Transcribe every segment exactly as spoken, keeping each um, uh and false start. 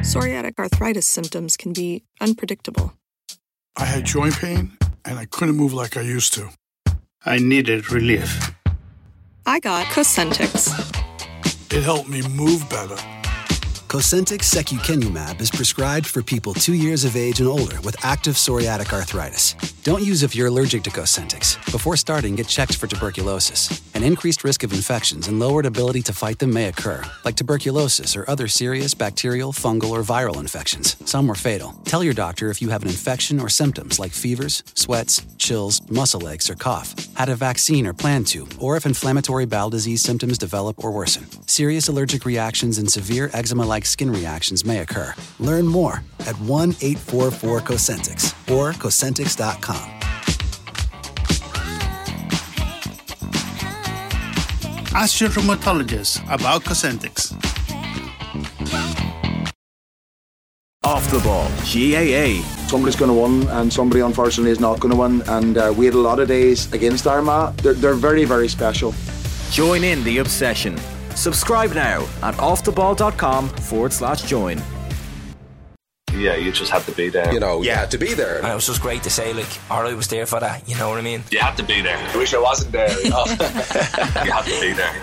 Psoriatic arthritis symptoms can be unpredictable. I had joint pain, and I couldn't move like I used to. I needed relief. I got Cosentyx. It helped me move better. Cosentyx secukinumab is prescribed for people two years of age and older with active psoriatic arthritis. Don't use if you're allergic to Cosentyx. Before starting, get checked for tuberculosis. An increased risk of infections and lowered ability to fight them may occur, like tuberculosis or other serious bacterial, fungal, or viral infections. Some were fatal. Tell your doctor if you have an infection or symptoms like fevers, sweats, chills, muscle aches, or cough, had a vaccine or plan to, or if inflammatory bowel disease symptoms develop or worsen. Serious allergic reactions and severe eczema-like skin reactions may occur. Learn more at one eight four four Cosentyx or Cosentyx dot com. Ask your rheumatologist about Cosentyx. Off the ball, G A A. Somebody's going to win and somebody unfortunately is not going to win, and uh, we had a lot of days against Armagh. They're, they're very, very special. Join in the obsession. Subscribe now at offtheball.com forward slash join. Yeah, you just had to be there. You know, you had to be there. And it was just great to say, like, Arlo was there for that, you know what I mean? You had to be there. I wish I wasn't there. You know? You had to be there.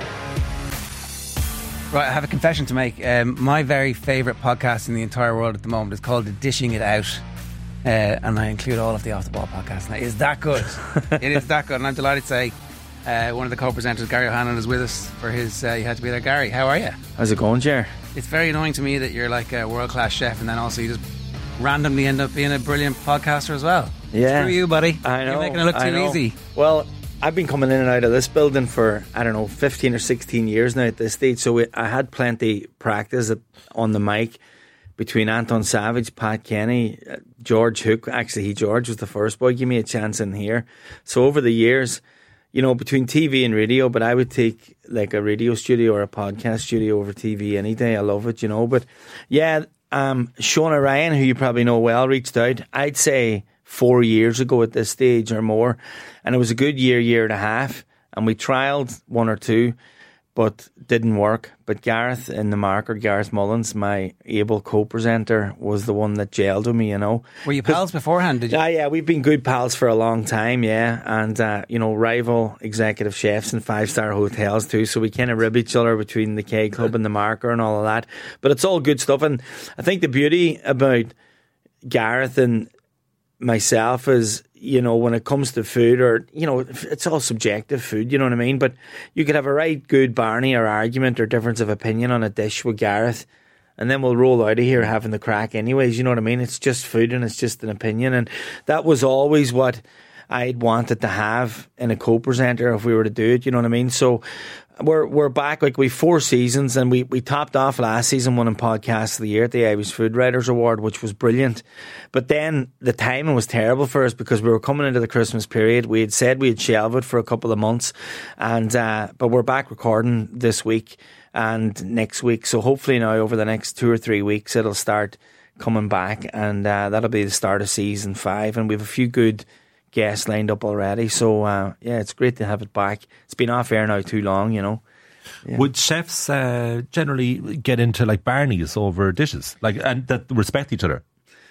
Right, I have a confession to make. Um, my very favourite podcast in the entire world at the moment is called the Dishing It Out. Uh, and I include all of the Off the Ball podcasts. Now, it is that good. It is that good. And I'm delighted to say uh, one of the co-presenters, Gary O'Hanlon, is with us for his uh, You Had to Be There. Gary, how are you? How's it going, Jer? It's very annoying to me that you're like a world-class chef and then also you just randomly end up being a brilliant podcaster as well. Yeah. Screw you, buddy. I know. You're making it look I too know. easy. Well, I've been coming in and out of this building for, I don't know, fifteen or sixteen years now at this stage, so we, I had plenty practice at, on the mic between Anton Savage, Pat Kenny, uh, George Hook. Actually, he George was the first boy. Give me a chance in here. So over the years, you know, between T V and radio, but I would take like a radio studio or a podcast studio over T V any day. I love it, you know. But yeah, um, Shona Ryan, who you probably know well, reached out, I'd say four years ago at this stage or more. And it was a good year, year and a half. And we trialled one or two, but didn't work. But Gareth in the marker, Gareth Mullins, my able co-presenter, was the one that gelled with me, you know. Were you pals beforehand, did you? Yeah, yeah, we've been good pals for a long time, yeah. And, uh, you know, rival executive chefs in five-star hotels too, so we kind of rib each other between the K Club and the marker and all of that. But it's all good stuff. And I think the beauty about Gareth and myself is, you know, when it comes to food, or, you know, it's all subjective food, you know what I mean? But you could have a right good Barney or argument or difference of opinion on a dish with Gareth, and then we'll roll out of here having the crack anyways, you know what I mean? It's just food and it's just an opinion. And that was always what I'd wanted to have in a co-presenter if we were to do it, you know what I mean? So we're we're back, like we've four seasons, and we, we topped off last season winning Podcast of the Year at the Irish Food Writers Award, which was brilliant. But then the timing was terrible for us because we were coming into the Christmas period. We had said we had shelved it for a couple of months, and uh, but we're back recording this week and next week. So hopefully now over the next two or three weeks it'll start coming back, and uh, that'll be the start of season five. And we have a few good guests lined up already, so uh, yeah, it's great to have it back. It's been off air now too long, you know. Yeah. Would chefs uh, generally get into like Barneys over dishes, like, and that respect each other?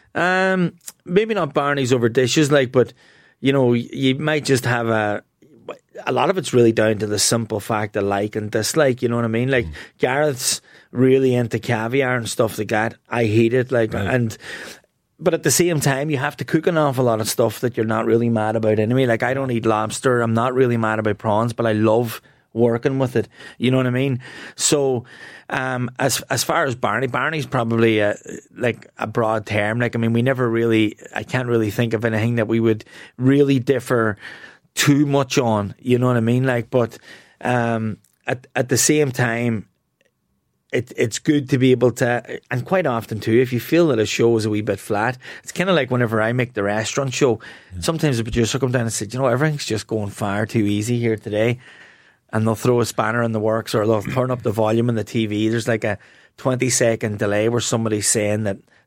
Um, maybe not Barneys over dishes, like, but you know, you might just have a. A lot of it's really down to the simple fact of like and dislike. You know what I mean? Like mm. Gareth's really into caviar and stuff like that. I hate it, like, right. and. But at the same time, you have to cook an awful lot of stuff that you're not really mad about anyway. Like, I don't eat lobster. I'm not really mad about prawns, but I love working with it. You know what I mean? So, um, as as far as Barney, Barney's probably a, like a broad term. Like, I mean, we never really, I can't really think of anything that we would really differ too much on. You know what I mean? Like, but um, at at the same time, It, it's good to be able to, and quite often too, if you feel that a show is a wee bit flat, it's kind of like whenever I make the restaurant show, yeah. sometimes the producer come down and say, you know, everything's just going far too easy here today, and they'll throw a spanner in the works, or they'll turn up the volume in the T V. There's like a twenty second delay where somebody's saying that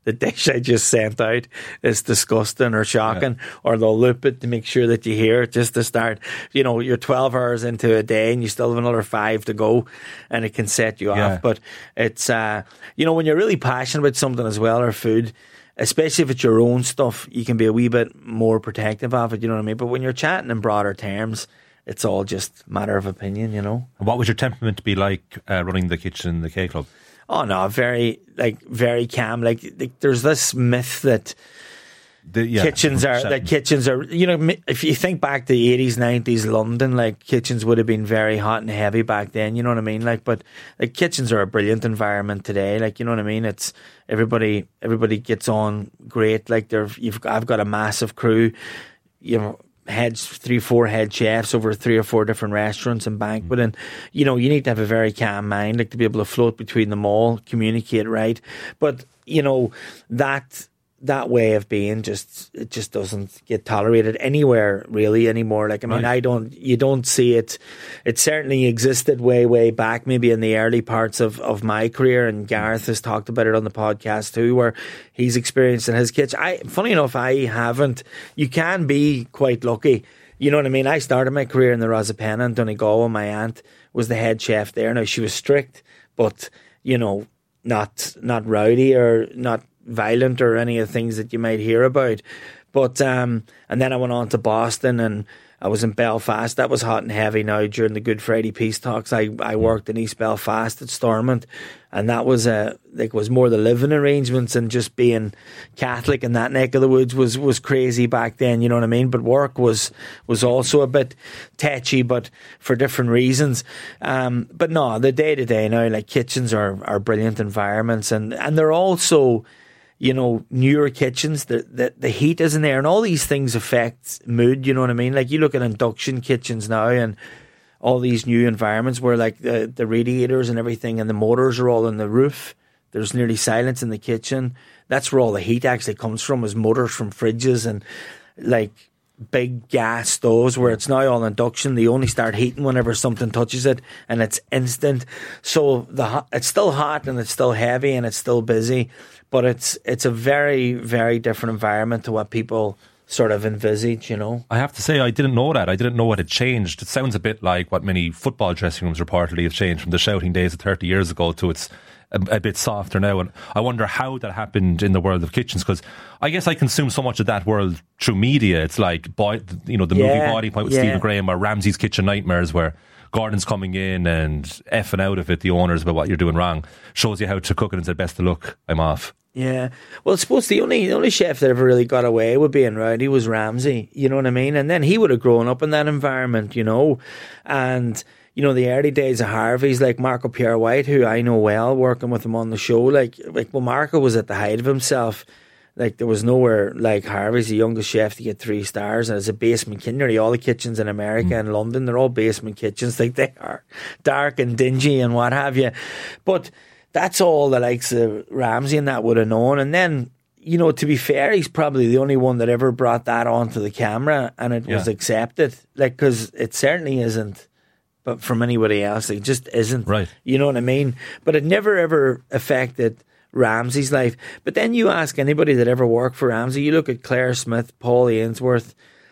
the dish I just sent out is disgusting or shocking, yeah. or they'll loop it to make sure that you hear it just to start. You know, you're twelve hours into a day and you still have another five to go, and it can set you yeah. off. But it's, uh, you know, when you're really passionate about something as well, or food, especially if it's your own stuff, you can be a wee bit more protective of it, you know what I mean? But when you're chatting in broader terms, it's all just a matter of opinion, you know. And what would your temperament be like uh, running the kitchen in the K Club? Oh no, very like very calm. Like, like there's this myth that the, yeah, kitchens are that kitchens are. You know, if you think back to the eighties, nineties London, like kitchens would have been very hot and heavy back then. You know what I mean? Like, but like kitchens are a brilliant environment today. Like, you know what I mean? It's everybody. Everybody gets on great. Like, they're you've. I've got a massive crew. You know. Heads, three, four head chefs over three or four different restaurants and banqueting. You know, you need to have a very calm mind, like to be able to float between them all, communicate right. But, you know, that that way of being just, it just doesn't get tolerated anywhere really anymore. Like, I mean, right. I don't, you don't see it. It certainly existed way, way back, maybe in the early parts of, of my career. And Gareth has talked about it on the podcast too, where he's experienced in his kitchen. I, funny enough, I haven't. You can be quite lucky. You know what I mean? I started my career in the Rosapenna in Donegal. My aunt was the head chef there. Now, she was strict, but, you know, not, not rowdy or not violent or any of the things that you might hear about. But um and then I went on to Boston, and I was in Belfast. That was hot and heavy now during the Good Friday peace talks. I, I worked in East Belfast at Stormont, and that was a like was more the living arrangements, and just being Catholic in that neck of the woods was was crazy back then, you know what I mean? But work was was also a bit tetchy, but for different reasons. Um but no, the day to day now, like kitchens are are brilliant environments, and and they're also, you know, newer kitchens, the, the the heat isn't there, and all these things affect mood, you know what I mean? Like, you look at induction kitchens now and all these new environments where, like, the, the radiators and everything and the motors are all on the roof. There's nearly silence in the kitchen. That's where all the heat actually comes from, is motors from fridges and, like, big gas stoves, where it's now all induction. They only start heating whenever something touches it, and it's instant. So the it's still hot and it's still heavy and it's still busy, but it's it's a very, very different environment to what people sort of envisage, you know. I have to say, I didn't know that. I didn't know what had changed. It sounds a bit like what many football dressing rooms reportedly have changed from the shouting days of thirty years ago to it's a, a bit softer now. And I wonder how that happened in the world of kitchens, because I guess I consume so much of that world through media. It's like, boy, you know, the yeah, movie Body Point with yeah. Stephen Graham, or Ramsay's Kitchen Nightmares, where Gordon's coming in and effing out of it, the owners, about what you're doing wrong. Shows you how to cook it and said, best of luck, I'm off. Yeah. Well, I suppose the only the only chef that ever really got away with being rowdy was Ramsay, you know what I mean? And then he would have grown up in that environment, you know. And, you know, the early days of Harvey's, like Marco Pierre White, who I know well, working with him on the show, like, like well, Marco was at the height of himself. Like, there was nowhere like Harvey's, the youngest chef to get three stars, and it's a basement kitchen. Nearly all the kitchens in America mm. and London, they're all basement kitchens. Like, they are dark and dingy and what have you. But that's all the likes of Ramsay and that would have known. And then, you know, to be fair, he's probably the only one that ever brought that onto the camera, and it yeah. was accepted. Like, because it certainly isn't, but from anybody else, it just isn't. Right. You know what I mean? But it never ever affected Ramsay's life. But then you ask anybody that ever worked for Ramsay, you look at Claire Smith, Paul Ainsworth,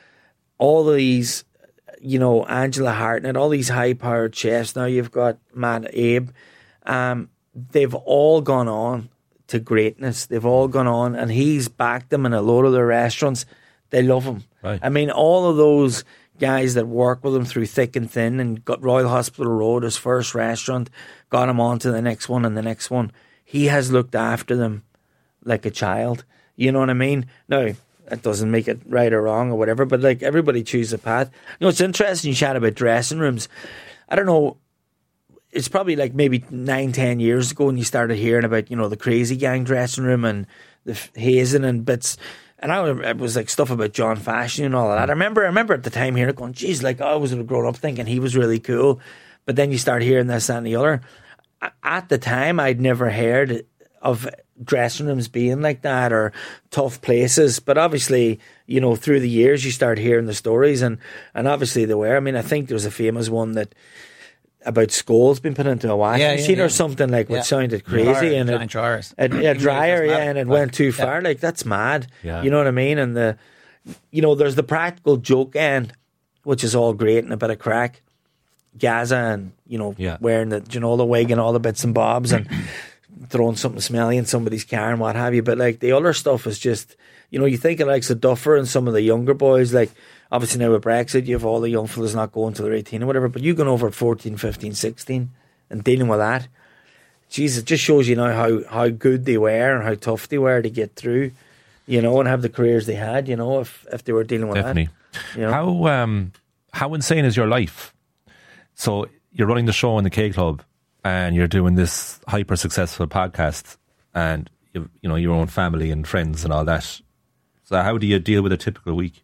all of these, you know, Angela Hartnett, all these high-powered chefs. Now you've got Matt Abe. Um, they've all gone on to greatness. They've all gone on, and he's backed them in a load of their restaurants. They love him. Right. I mean, all of those guys that work with him through thick and thin, and got Royal Hospital Road, his first restaurant, got him on to the next one and the next one. He has looked after them like a child. You know what I mean? Now, that doesn't make it right or wrong or whatever, but like, everybody chooses a path. You know, it's interesting you chat about dressing rooms. I don't know, it's probably like maybe nine, ten years ago when you started hearing about, you know, the Crazy Gang dressing room and the hazing and bits. And I it was like stuff about John Fashion and all of that. I remember, I remember at the time hearing it going, geez, like I was grown up thinking he was really cool. But then you start hearing this, that and the other. At the time, I'd never heard of dressing rooms being like that or tough places. But obviously, you know, through the years, you start hearing the stories, and, and obviously they were. I mean, I think there was a famous one that about skulls being put into a washing Yeah, yeah, machine yeah. or something like Yeah. what sounded Dryer, crazy and giant it, dryers. it, yeah, Even dryer, though it yeah, doesn't and it matter. went too Yeah. far. Like that's mad. Yeah. You know what I mean? And the, you know, there's the practical joke end, which is all great and a bit of crack. Gaza and you know Yeah. wearing the you know the wig and all the bits and bobs and throwing something smelly in somebody's car and what have you. But like the other stuff is just, you know, you think of like the Duffer and some of the younger boys, like obviously now with Brexit, you have all the young fellas not going till they're eighteen or whatever, but you going over at fourteen, fifteen, sixteen and dealing with that. Jesus, it just shows you now how, how good they were and how tough they were to get through, you know, and have the careers they had, you know, if, if they were dealing with Definitely. that. You know? How um, how insane is your life? So you're running the show in the K Club, and you're doing this hyper successful podcast, and you you know your own family and friends and all that. So how do you deal with a typical week?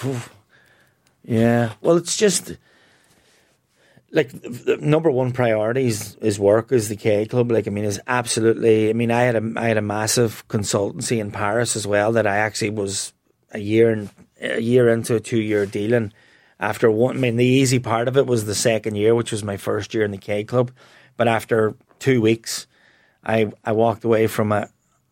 Yeah, well, it's just like the number one priority is, is work. Is the K Club? Like, I mean, is absolutely. I mean, I had a I had a massive consultancy in Paris as well that I actually was a year and a year into a two year deal, and after one, I mean, the easy part of it was the second year, which was my first year in the K Club. But after two weeks, I I walked away from a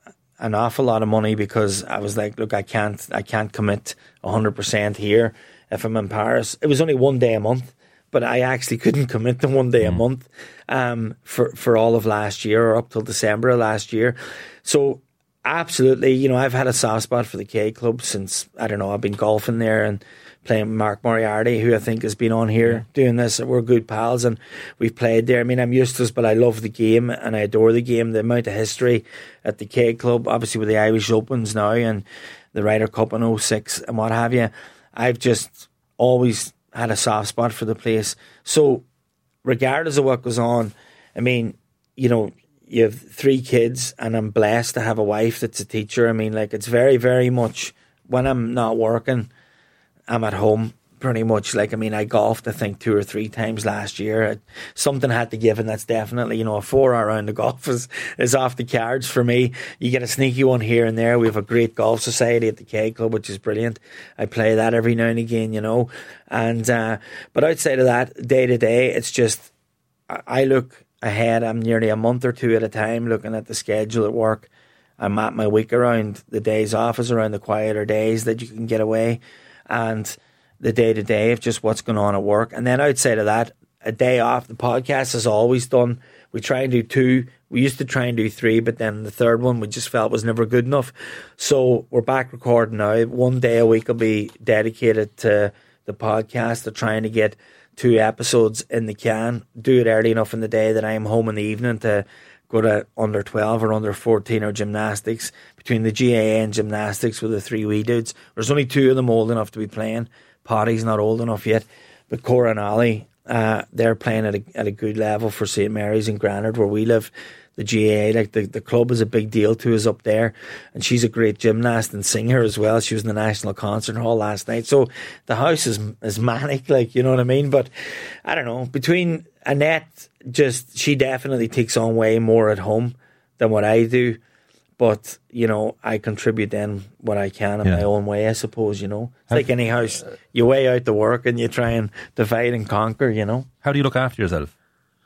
an awful lot of money because I was like, look, I can't I can't commit a hundred percent here if I'm in Paris. It was only one day a month, but I actually couldn't commit to one day mm. a month um, for for all of last year or up till December of last year. So absolutely, you know, I've had a soft spot for the K Club since, I don't know, I've been golfing there and playing with Mark Moriarty, who I think has been on here yeah. doing this. We're good pals and we've played there. I mean, I'm used to this, but I love the game and I adore the game. The amount of history at the K Club, obviously with the Irish Opens now and the Ryder Cup in oh six and what have you, I've just always had a soft spot for the place. So regardless of what goes on, I mean, you know, you have three kids and I'm blessed to have a wife that's a teacher. I mean, like, it's very, very much when I'm not working, I'm at home pretty much. Like, I mean, I golfed, I think, two or three times last year. I, something had to give, and that's definitely, you know, a four hour round of golf is, is off the cards for me. You get a sneaky one here and there. We have a great golf society at the K Club, which is brilliant. I play that every now and again, you know. And, uh, but outside of that, day to day, it's just, I, I look ahead. I'm nearly a month or two at a time looking at the schedule at work. I'm at my week around the days off is around the quieter days that you can get away. And the day-to-day of just what's going on at work. And then outside of that, a day off. The podcast is always done. We try and do two. We used to try and do three, but then the third one we just felt was never good enough. So we're back recording now. One day a week will be dedicated to the podcast, to trying to get two episodes in the can. Do it early enough in the day that I am home in the evening to go to under twelve or under fourteen or gymnastics. Between the G A A and gymnastics with the three wee dudes. There's only two of them old enough to be playing. Paddy's not old enough yet. But Cora and Ollie, uh, they're playing at a, at a good level for Saint Mary's in Granard where we live. The G A A, like the, the club is a big deal to us up there. And she's a great gymnast and singer as well. She was in the National Concert Hall last night. So the house is, is manic, like, you know what I mean? But I don't know. Between Annette, just, she definitely takes on way more at home than what I do. But, you know, I contribute then what I can in yeah. my own way, I suppose, you know. It's How like any house. You weigh out the work and you try and divide and conquer, you know. How do you look after yourself?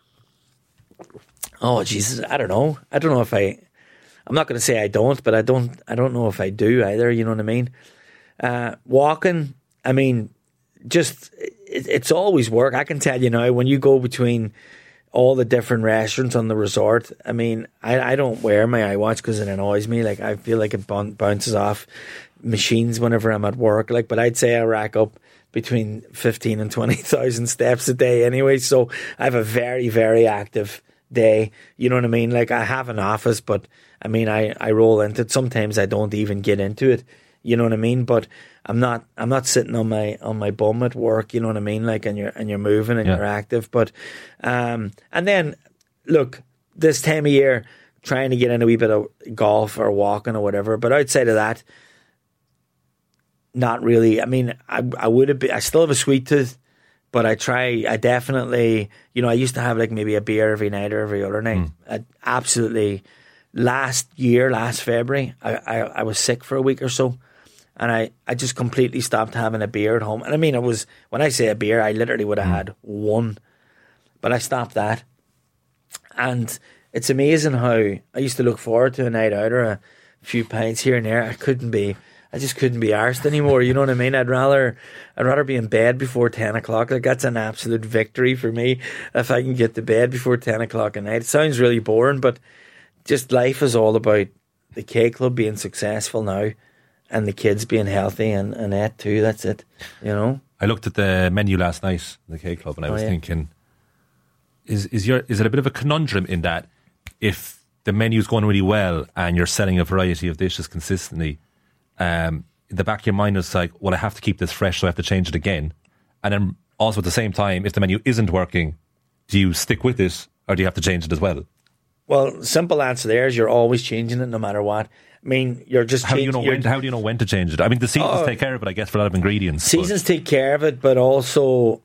Oh, Jesus, I don't know. I don't know if I... I'm not going to say I don't, but I don't I don't know if I do either, you know what I mean? Uh, walking, I mean, just... It, it's always work. I can tell you now, when you go between... all the different restaurants on the resort. I mean, I, I don't wear my iWatch because it annoys me. Like, I feel like it b- bounces off machines whenever I'm at work. Like, but I'd say I rack up between fifteen and twenty thousand steps a day anyway. So I have a very, very active day. You know what I mean? Like, I have an office, but I mean, I, I roll into it. Sometimes I don't even get into it. You know what I mean? But I'm not I'm not sitting on my on my bum at work, you know what I mean? Like, and you're and you're moving and yeah. you're active. But um and then look, this time of year, trying to get in a wee bit of golf or walking or whatever. But outside of that, not really. I mean, I I would have been, I still have a sweet tooth, but I try I definitely, you know, I used to have like maybe a beer every night or every other night. Mm. I absolutely last year, last February, I, I, I was sick for a week or so. And I, I just completely stopped having a beer at home. And I mean, it was, when I say a beer, I literally would have mm. had one. But but I stopped that. And it's amazing how I used to look forward to a night out or a few pints here and there. I couldn't be, I just couldn't be arsed anymore. You know what I mean? I'd rather, I'd rather be in bed before ten o'clock. Like, that's an absolute victory for me if I can get to bed before ten o'clock at night. It sounds really boring, but just life is all about the K Club being successful now and the kids being healthy and, and that too. That's it, you know? I looked at the menu last night, the K Club, and I was oh, yeah. thinking, is is your is it a bit of a conundrum in that if the menu's going really well and you're selling a variety of dishes consistently, um, in the back of your mind it's like, well, I have to keep this fresh, so I have to change it again. And then also at the same time, if the menu isn't working, do you stick with it or do you have to change it as well? Well, simple answer there is you're always changing it no matter what. I mean, you're just how do you know when? How do you know when to change it? I mean, the seasons oh, take care of it, I guess, for a lot of ingredients. Seasons but. take care of it, but also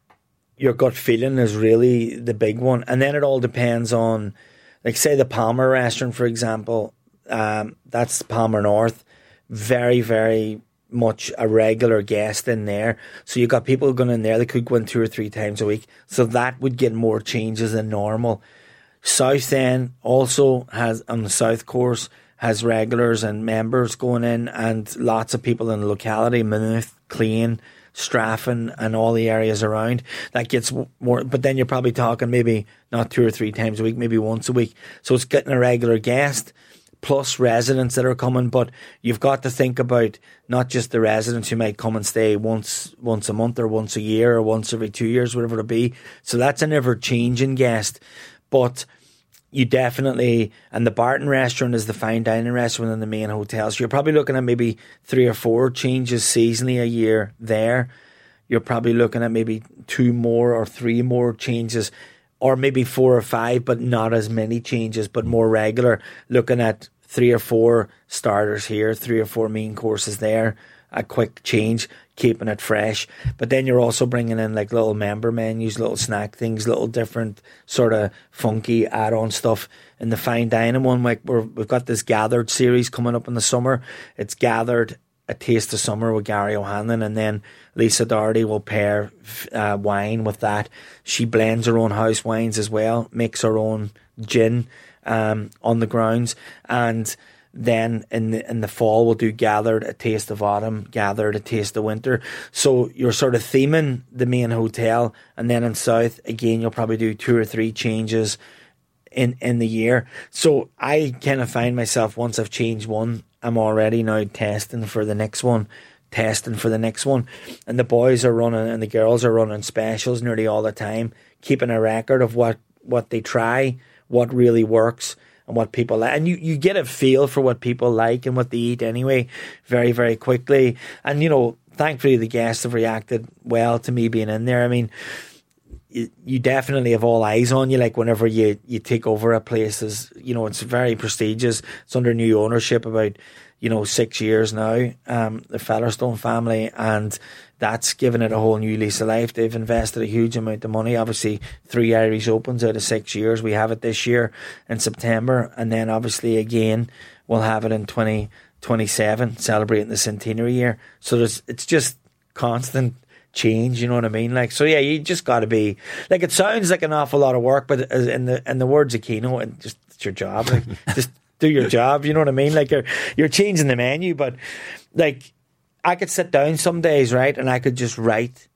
your gut feeling is really the big one, and then it all depends on, like, say the Palmer restaurant, for example. Um, that's Palmer North, very, very much a regular guest in there. So you got people going in there that could go in two or three times a week. So that would get more changes than normal. South End also has, on the South Course, has regulars and members going in, and lots of people in the locality, Maynooth, Clane, Straffan and all the areas around. That gets more, but then you're probably talking maybe not two or three times a week, maybe once a week. So it's getting a regular guest plus residents that are coming, but you've got to think about not just the residents who might come and stay once once a month or once a year or once every two years, whatever it be. So that's an ever-changing guest. But you definitely, and the Barton restaurant is the fine dining restaurant in the main hotel. So you're probably looking at maybe three or four changes seasonally a year there. You're probably looking at maybe two more or three more changes, or maybe four or five, but not as many changes, but more regular. Looking at three or four starters here, three or four main courses there, a quick change, keeping it fresh. But then you're also bringing in like little member menus, little snack things, little different sort of funky add-on stuff. In the fine dining one, like we're, we've got this Gathered series coming up in the summer. It's Gathered, A Taste of Summer with Gary O'Hanlon, and then Lisa Doherty will pair uh, wine with that. She blends her own house wines as well, makes her own gin um, on the grounds, and then in the in the fall we'll do Gathered, A Taste of Autumn, Gathered, A Taste of Winter. So you're sort of theming the main hotel, and then in South again you'll probably do two or three changes in in the year. So I kind of find myself, once I've changed one, I'm already now testing for the next one, testing for the next one. And the boys are running and the girls are running specials nearly all the time, keeping a record of what, what they try, what really works, and what people like. And you, you get a feel for what people like and what they eat anyway, very, very quickly. And, you know, thankfully the guests have reacted well to me being in there. I mean, you, you definitely have all eyes on you, like whenever you, you take over a place. Is, you know, it's very prestigious. It's under new ownership about, you know, six years now, um, the Featherstone family, and that's given it a whole new lease of life. They've invested a huge amount of money. Obviously, three Irish Opens out of six years. We have it this year in September, and then obviously again we'll have it in twenty twenty-seven, celebrating the centenary year. So there's, it's just constant change, you know what I mean? Like, so yeah, you just got to be, like, it sounds like an awful lot of work, but in the in the words of Keno, and just it's your job, like, just do your job, you know what I mean? Like, you're you're changing the menu, but like, I could sit down some days, right, and I could just write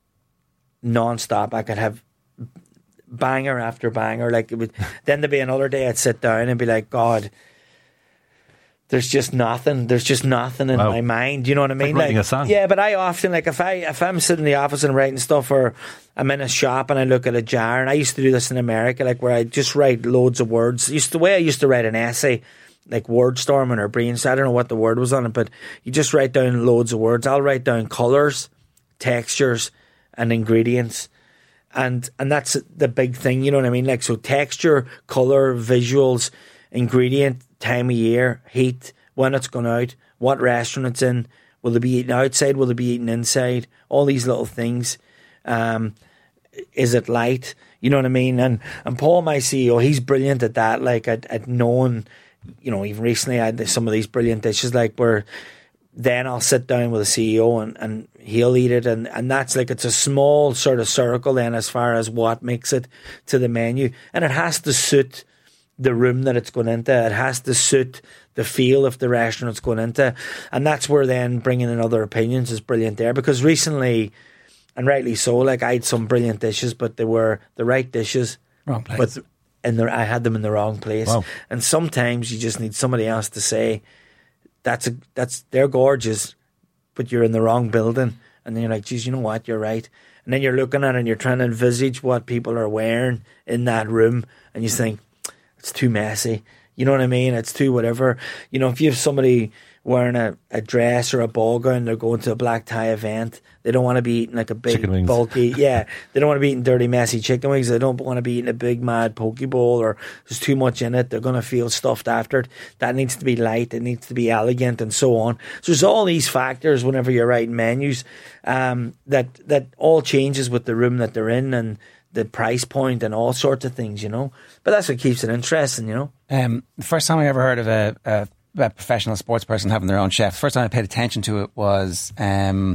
non-stop. I could have banger after banger. Like, it would, then there'd be another day I'd sit down and be like, God, there's just nothing. There's just nothing in wow. my mind. You know what I mean? Like writing like, a song. Yeah, but I often, like, if I if I'm sitting in the office and writing stuff, or I'm in a shop and I look at a jar, and I used to do this in America, like where I just write loads of words. Used the way I used to write an essay, like wordstorming or brainstorming. I don't know what the word was on it, but you just write down loads of words. I'll write down colours, textures, and ingredients. And and that's the big thing, you know what I mean? Like, so texture, colour, visuals, ingredient, time of year, heat, when it's going out, what restaurant it's in, will they be eating outside, will they be eating inside, all these little things. Um, is it light? You know what I mean? And and Paul, my C E O, he's brilliant at that. Like, at, at knowing, you know, even recently I had some of these brilliant dishes, like where then I'll sit down with the C E O and, and he'll eat it. And, and that's like, it's a small sort of circle then as far as what makes it to the menu. And it has to suit the room that it's going into. It has to suit the feel of the restaurant it's going into. And that's where then bringing in other opinions is brilliant there. Because recently, and rightly so, like I had some brilliant dishes, but they were the right dishes. Wrong place. But in the, I had them in the wrong place. Wow. And sometimes you just need somebody else to say, that's a, that's, they're gorgeous, but you're in the wrong building. And then you're like, geez, you know what, you're right. And then you're looking at it and you're trying to envisage what people are wearing in that room. And you think, it's too messy. You know what I mean? It's too whatever. You know, if you have somebody wearing a, a dress or a ball gown, they're going to a black tie event, they don't want to be eating like a big, bulky, yeah, they don't want to be eating dirty, messy chicken wings. They don't want to be eating a big, mad poke bowl or there's too much in it. They're going to feel stuffed after it. That needs to be light. It needs to be elegant and so on. So there's all these factors whenever you're writing menus um, that, that all changes with the room that they're in and the price point and all sorts of things, you know. But that's what keeps it interesting, you know. Um, the first time I ever heard of a, a, a professional sports person having their own chef, the first time I paid attention to it was um,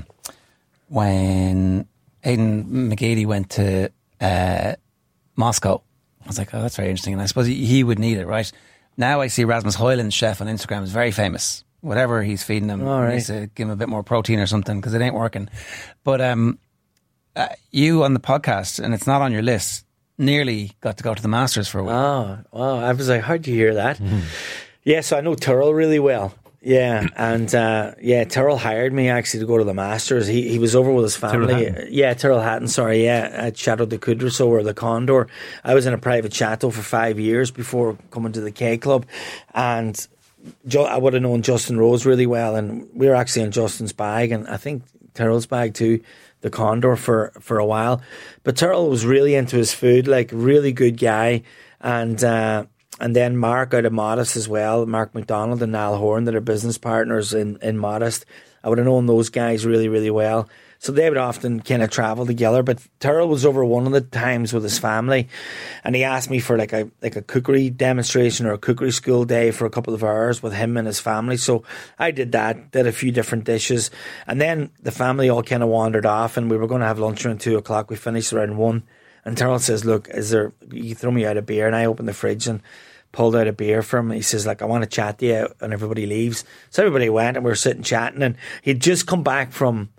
when Aidan McGeady went to uh, Moscow. I was like, oh, that's very interesting. And I suppose he, he would need it, right? Now I see Rasmus Hoyland's chef on Instagram is very famous. Whatever he's feeding him, all right. He needs to give him a bit more protein or something because it ain't working. But um, uh, you on the podcast, and it's not on your list, nearly got to go to the Masters for a week. Oh, wow. I was like, how'd you hear that? Mm-hmm. Yeah, so I know Tyrrell really well. Yeah, and uh, yeah, Tyrrell hired me actually to go to the Masters. He he was over with his family. Tyrrell yeah, Tyrrell Hatton, sorry, yeah, at Chateau de Coudreau or the Condor. I was in a private chateau for five years before coming to the K Club, and jo- I would have known Justin Rose really well, and we were actually in Justin's bag, and I think Tyrrell's bag too, the Condor for, for a while. But Tyrrell was really into his food, like really good guy, and uh, and then Mark out of Modest as well, Mark McDonald and Niall Horn that are business partners in, in Modest. I would have known those guys really, really well. So they would often kind of travel together. But Tyrrell was over one of the times with his family, and he asked me for like a like a cookery demonstration or a cookery school day for a couple of hours with him and his family. So I did that, did a few different dishes, and then the family all kind of wandered off, and we were going to have lunch around two o'clock. We finished around one, and Tyrrell says, "Look, is there? You throw me out a beer?" And I opened the fridge and pulled out a beer for him. He says, like, I want to chat to you, and everybody leaves. So everybody went, and we were sitting chatting, and he'd just come back from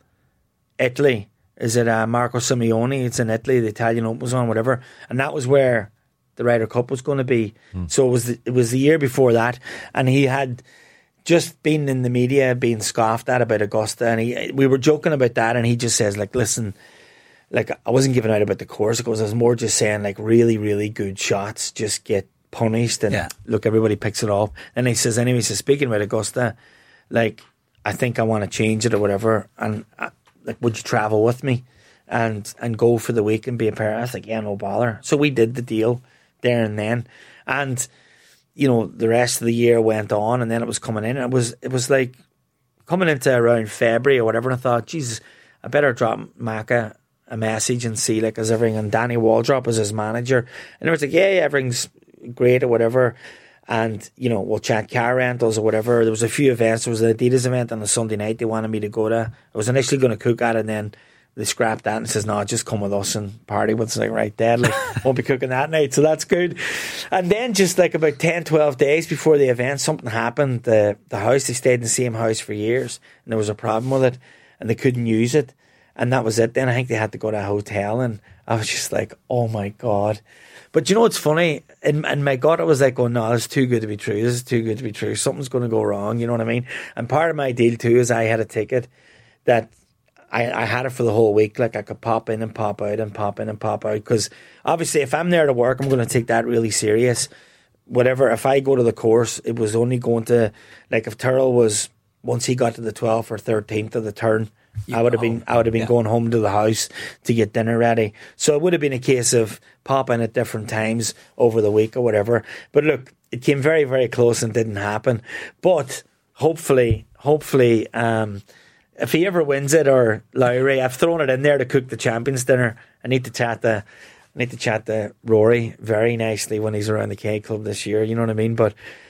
Italy. Is it uh, Marco Simeone? It's in Italy. The Italian Open was on, whatever, and that was where the Ryder Cup was going to be. Mm. So it was the, it was the year before that, and he had just been in the media being scoffed at about Augusta, and he we were joking about that, and he just says, like, listen, like, I wasn't giving out about the course. Because I was more just saying, like, really, really good shots just get punished, and yeah. Look, everybody picks it up. And he says, anyway, he says, speaking about Augusta, like, I think I want to change it or whatever, and I, like, would you travel with me and and go for the week and be a pair? I was like, yeah, no bother. So we did the deal there and then, and you know, the rest of the year went on, and then it was coming in. And it was it was like coming into around February or whatever. And I thought, Jesus, I better drop Macca a message and see, like, is everything. And Danny Waldrop was his manager, and it was like, yeah, yeah, everything's great or whatever. And, you know, we'll chat car rentals or whatever. There was a few events. There was an Adidas event on a Sunday night they wanted me to go to. I was initially going to cook at it, and then they scrapped that and says, no, just come with us and party with us. Like, right, deadly. Won't be cooking that night, so that's good. And then just like about ten, twelve days before the event, something happened. The, the house, they stayed in the same house for years, and there was a problem with it, and they couldn't use it. And that was it. Then I think they had to go to a hotel, and I was just like, oh my God. But you know what's funny? In, in my gut, I was like, oh no, this is too good to be true. This is too good to be true. Something's going to go wrong. You know what I mean? And part of my deal too is I had a ticket that I, I had it for the whole week. Like, I could pop in and pop out and pop in and pop out. Because obviously if I'm there to work, I'm going to take that really serious. Whatever, if I go to the course, it was only going to, like, if Tyrrell was, once he got to the twelfth or thirteenth of the turn, You I would have been I would have been yeah. going home to the house to get dinner ready. So it would have been a case of popping at different times over the week or whatever. But look, it came very, very close and didn't happen. But hopefully, hopefully, um, if he ever wins it, or Lowry, I've thrown it in there to cook the champions dinner. I need to chat to I need to chat to Rory very nicely when he's around the K Club this year. You know what I mean? But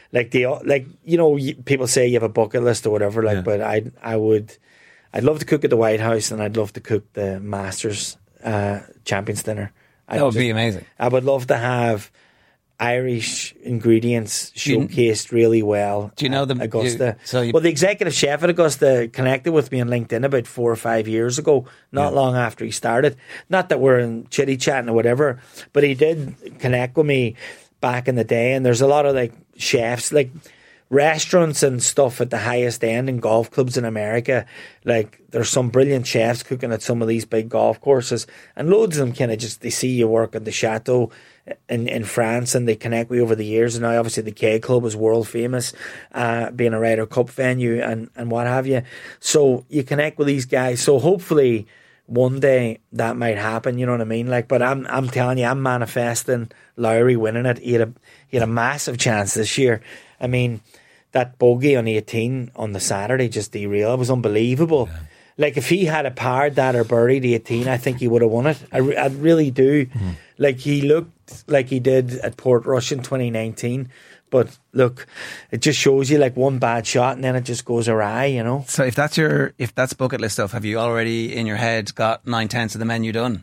like the like you know you, people say you have a bucket list or whatever. Like, Yeah. but I I would I'd love to cook at the White House, and I'd love to cook the Masters uh, Champions dinner. That would be amazing. I would love to have Irish ingredients You- showcased really well. Do you know at the- Augusta? you- so you- well, the executive chef at Augusta connected with me on LinkedIn about four or five years ago, not long after he started. Not that we're in chitty chatting or whatever, but he did connect with me back in the day. And there's a lot of like chefs, like restaurants and stuff at the highest end in golf clubs in America. Like there's some brilliant chefs cooking at some of these big golf courses, and loads of them kind of just they see you work at the Chateau in in France, and they connect with you over the years. And now obviously the K Club is world famous, uh, being a Ryder Cup venue and and what have you. So you connect with these guys. So hopefully one day that might happen. You know what I mean? Like, but I'm I'm telling you, I'm manifesting Lowry winning it. He had a he had a massive chance this year. I mean, that bogey on eighteen on the Saturday just derailed. It was unbelievable. Yeah. Like, if he had a parred that or buried eighteen, I think he would have won it. I, re- I really do. Mm-hmm. Like, he looked like he did at Portrush in twenty nineteen. But look, it just shows you like one bad shot and then it just goes awry, you know. So if that's your if that's bucket list stuff, have you already in your head got nine tenths of the menu done?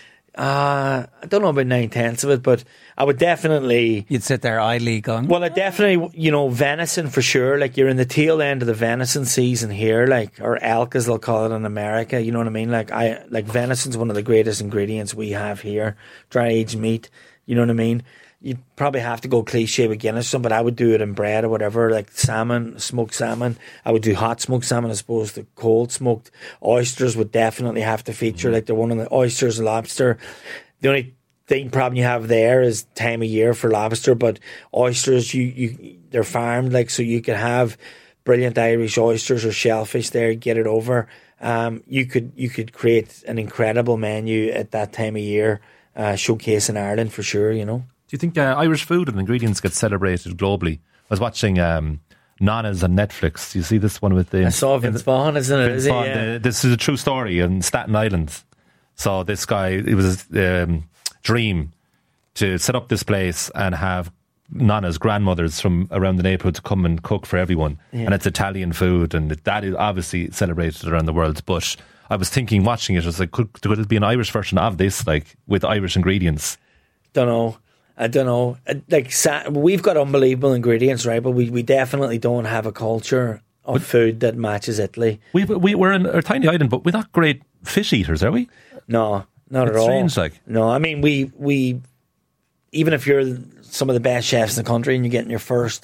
Uh, I don't know about nine tenths of it, but I would definitely. You'd sit there idly going. Well, I definitely, you know, venison for sure. Like, you're in the tail end of the venison season here, like, or elk as they'll call it in America. You know what I mean? Like, I like venison's one of the greatest ingredients we have here. Dry aged meat. You know what I mean? You'd probably have to go cliche with Guinness, but I would do it in bread or whatever, like salmon, smoked salmon. I would do hot smoked salmon as opposed to cold smoked. Oysters would definitely have to feature, mm-hmm. like they're one of the oysters, lobster. The only thing problem you have there is time of year for lobster, but oysters, you, you they're farmed, like, so you could have brilliant Irish oysters or shellfish there, get it over. Um, you could you could create an incredible menu at that time of year, uh, showcasing Ireland for sure, you know. Do you think uh, Irish food and ingredients get celebrated globally? I was watching um, Nana's on Netflix. You see this one with the... I saw Vince Vaughn, isn't it? Vince Is it? Vaughn, Yeah. the, this is a true story in Staten Island. So this guy, it was his um, dream to set up this place and have Nana's grandmothers from around the neighbourhood to come and cook for everyone. Yeah. And it's Italian food, and that is obviously celebrated around the world. But I was thinking, watching it, I was like, could, could it be an Irish version of this, like with Irish ingredients? Don't know. I don't know. Like, we've got unbelievable ingredients, right? But we, we definitely don't have a culture of but food that matches Italy. We we we're in a tiny island, but we're not great fish eaters, are we? No, not it's at all. Strange, like. No, I mean, we we even if you're some of the best chefs in the country and you're getting your first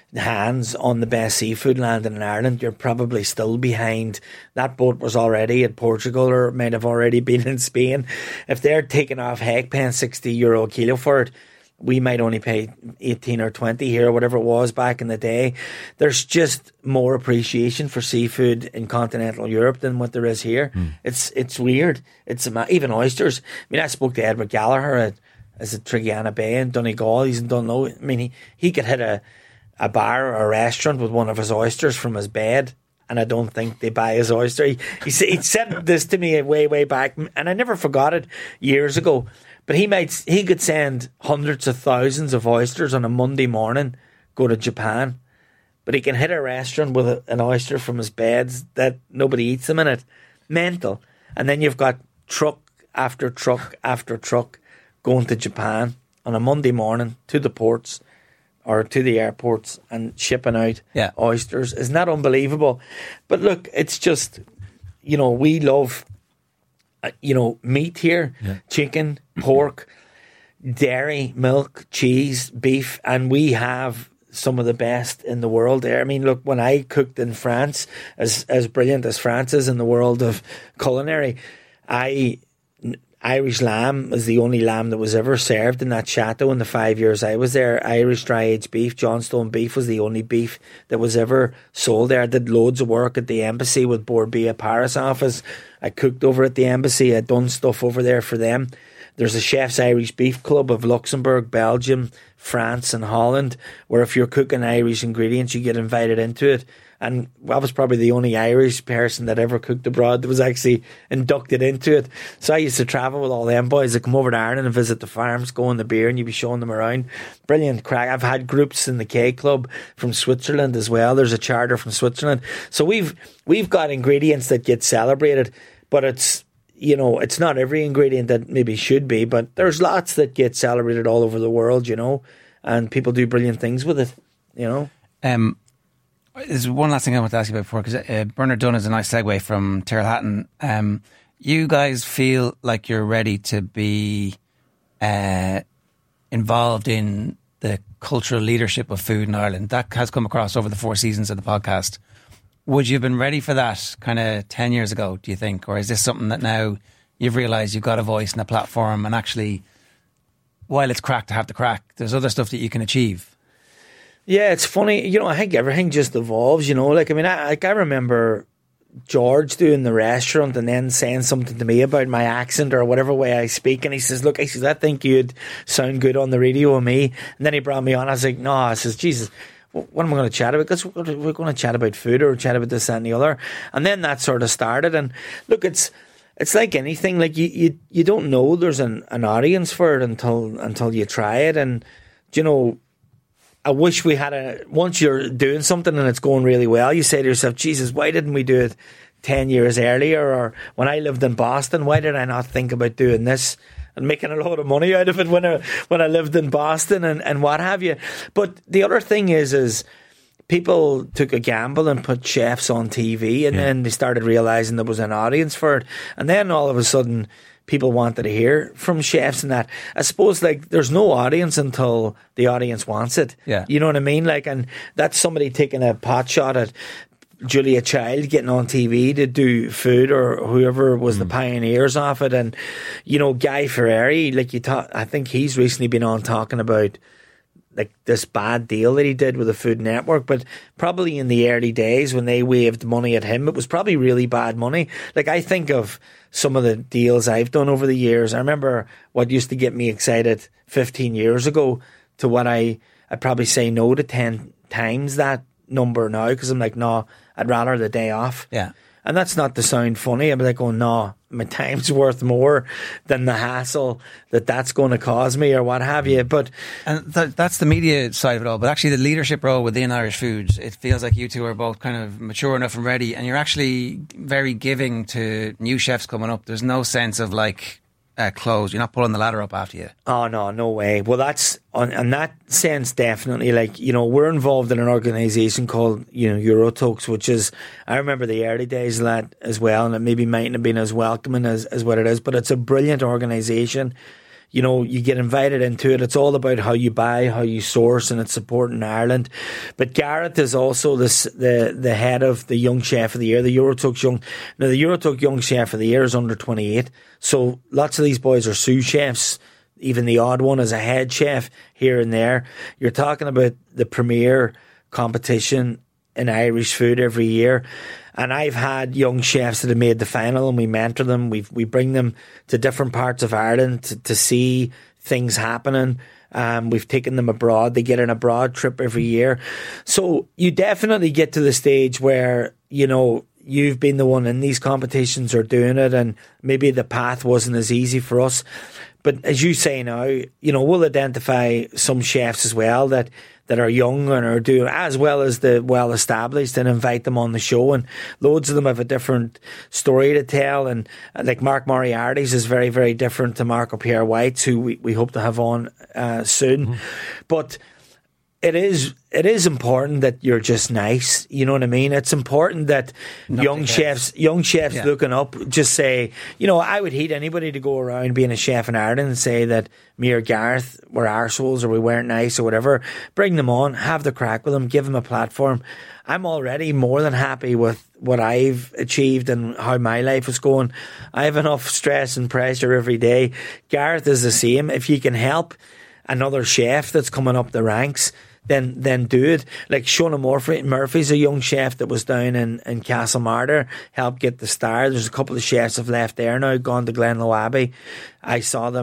hands on the best seafood landing in Ireland, you're probably still behind. That boat was already at Portugal or might have already been in Spain. If they're taking off heck paying sixty euro a kilo for it, we might only pay eighteen or twenty here or whatever it was back in the day. There's just more appreciation for seafood in continental Europe than what there is here. Mm. It's it's weird. It's even oysters. I mean, I spoke to Edward Gallagher at, as at Trigiana Bay in Donegal. He's in Dunlo. I mean, he, he could hit a, a bar or a restaurant with one of his oysters from his bed, and I don't think they buy his oyster. He, he, he said this to me way, way back, and I never forgot it years ago. But he might he could send hundreds of thousands of oysters on a Monday morning, go to Japan, but he can hit a restaurant with a, an oyster from his beds that nobody eats them in it. Mental. And then you've got truck after truck after truck going to Japan on a Monday morning to the ports or to the airports and shipping out yeah. oysters. Isn't that unbelievable? But look, it's just, you know, we love... Uh, you know, meat here, yeah. chicken, pork, dairy, milk, cheese, beef, and we have some of the best in the world there. I mean, look, when I cooked in France, as as brilliant as France is in the world of culinary, I Irish lamb was the only lamb that was ever served in that chateau in the five years I was there. Irish dry aged beef, Johnstone beef was the only beef that was ever sold there. I did loads of work at the embassy with Borbia Paris office. I cooked over at the embassy. I'd done stuff over there for them. there's a Chef's Irish Beef Club of Luxembourg, Belgium, France and Holland, where if you're cooking Irish ingredients, you get invited into it. And I was probably the only Irish person that ever cooked abroad that was actually inducted into it. So I used to travel with all them boys that come over to Ireland and visit the farms, go on the beer, and you'd be showing them around. Brilliant crack. I've had groups in the K Club from Switzerland as well. There's a charter from Switzerland. So we've we've got ingredients that get celebrated, but it's, you know, it's not every ingredient that maybe should be, but there's lots that get celebrated all over the world, you know, and people do brilliant things with it, you know. Um. There's one last thing I want to ask you about before, because uh, Bernard Dunn is a nice segue from Tyrrell Hatton. Um, you guys feel like you're ready to be uh, involved in the cultural leadership of food in Ireland. That has come across over the four seasons of the podcast. Would you have been ready for that kind of ten years ago, do you think? Or is this something that now you've realised you've got a voice and a platform, and actually, while it's crack to have the crack, there's other stuff that you can achieve? Yeah, it's funny. You know, I think everything just evolves, you know. Like, I mean, I, like, I remember George doing the restaurant and then saying something to me about my accent or whatever way I speak. And he says, look, I says, I think you'd sound good on the radio with me. And then he brought me on. I was like, no, I says, Jesus, what am I going to chat about? Because we're going to chat about food or chat about this, that and the other. And then that sort of started. And look, it's it's like anything. Like, you, you, you don't know there's an, an audience for it until until you try it. And, you know, I wish we had a, once you're doing something and it's going really well, you say to yourself, Jesus, why didn't we do it ten years earlier? Or when I lived in Boston, why did I not think about doing this and making a lot of money out of it when I, when I lived in Boston and, and what have you? But the other thing is, is people took a gamble and put chefs on T V, and yeah. then they started realising there was an audience for it. And then all of a sudden, people wanted to hear from chefs and that. I suppose, like, there's no audience until the audience wants it. Yeah. You know what I mean? Like, and that's somebody taking a pot shot at Julia Child getting on T V to do food, or whoever was mm. the pioneers of it. And, you know, Guy Fieri, like you thought, I think he's recently been on talking about like this bad deal that he did with the Food Network, but probably in the early days when they waved money at him, it was probably really bad money. Like, I think of some of the deals I've done over the years. I remember what used to get me excited fifteen years ago to what I, I'd probably say no to ten times that number now, because I'm like, no, I'd rather the day off. Yeah. And that's not to sound funny. I'm like, oh no, my time's worth more than the hassle that that's going to cause me or what have you. But and th- that's the media side of it all. But actually, the leadership role within Irish Foods, it feels like you two are both kind of mature enough and ready, and you're actually very giving to new chefs coming up. There's no sense of like uh, close. You're not pulling the ladder up after you. Oh no, no way. Well, that's on in that sense definitely. Like, you know, we're involved in an organisation called, you know, Eurotokes, which is, I remember the early days of that as well, and it maybe mightn't have been as welcoming as, as what it is, but it's a brilliant organisation. You know, you get invited into it. It's all about how you buy, how you source, and it's supporting Ireland. But Gareth is also this, the the head of the Young Chef of the Year, the Eurotokes Young. Now, the Eurotoke Young Chef of the Year is under twenty-eight. So lots of these boys are sous chefs. Even the odd one is a head chef here and there. You're talking about the premier competition in Irish food every year. And I've had young chefs that have made the final, and we mentor them. We we bring them to different parts of Ireland to, to see things happening. Um, we've taken them abroad. They get an abroad trip every year. So you definitely get to the stage where, you know, you've been the one in these competitions or doing it, and maybe the path wasn't as easy for us. But as you say now, you know, we'll identify some chefs as well that that are young and are doing as well as the well-established, and invite them on the show. And loads of them have a different story to tell. And like Mark Moriarty's is very, very different to Marco Pierre White's, who we, we hope to have on uh, soon. Mm-hmm. But it is it is important that you're just nice. You know what I mean? It's important that Not young chefs, young chefs yeah. looking up, just say, you know, I would hate anybody to go around being a chef in Ireland and say that me or Gareth were arseholes or we weren't nice or whatever. Bring them on, have the crack with them, give them a platform. I'm already more than happy with what I've achieved and how my life is going. I have enough stress and pressure every day. Gareth is the same. If you can help another chef that's coming up the ranks, then then do it. Like Shona Murphy, Murphy's a young chef that was down in, in Castlemartyr, helped get the star. There's a couple of chefs have left there now, gone to Glenlow Abbey. I saw them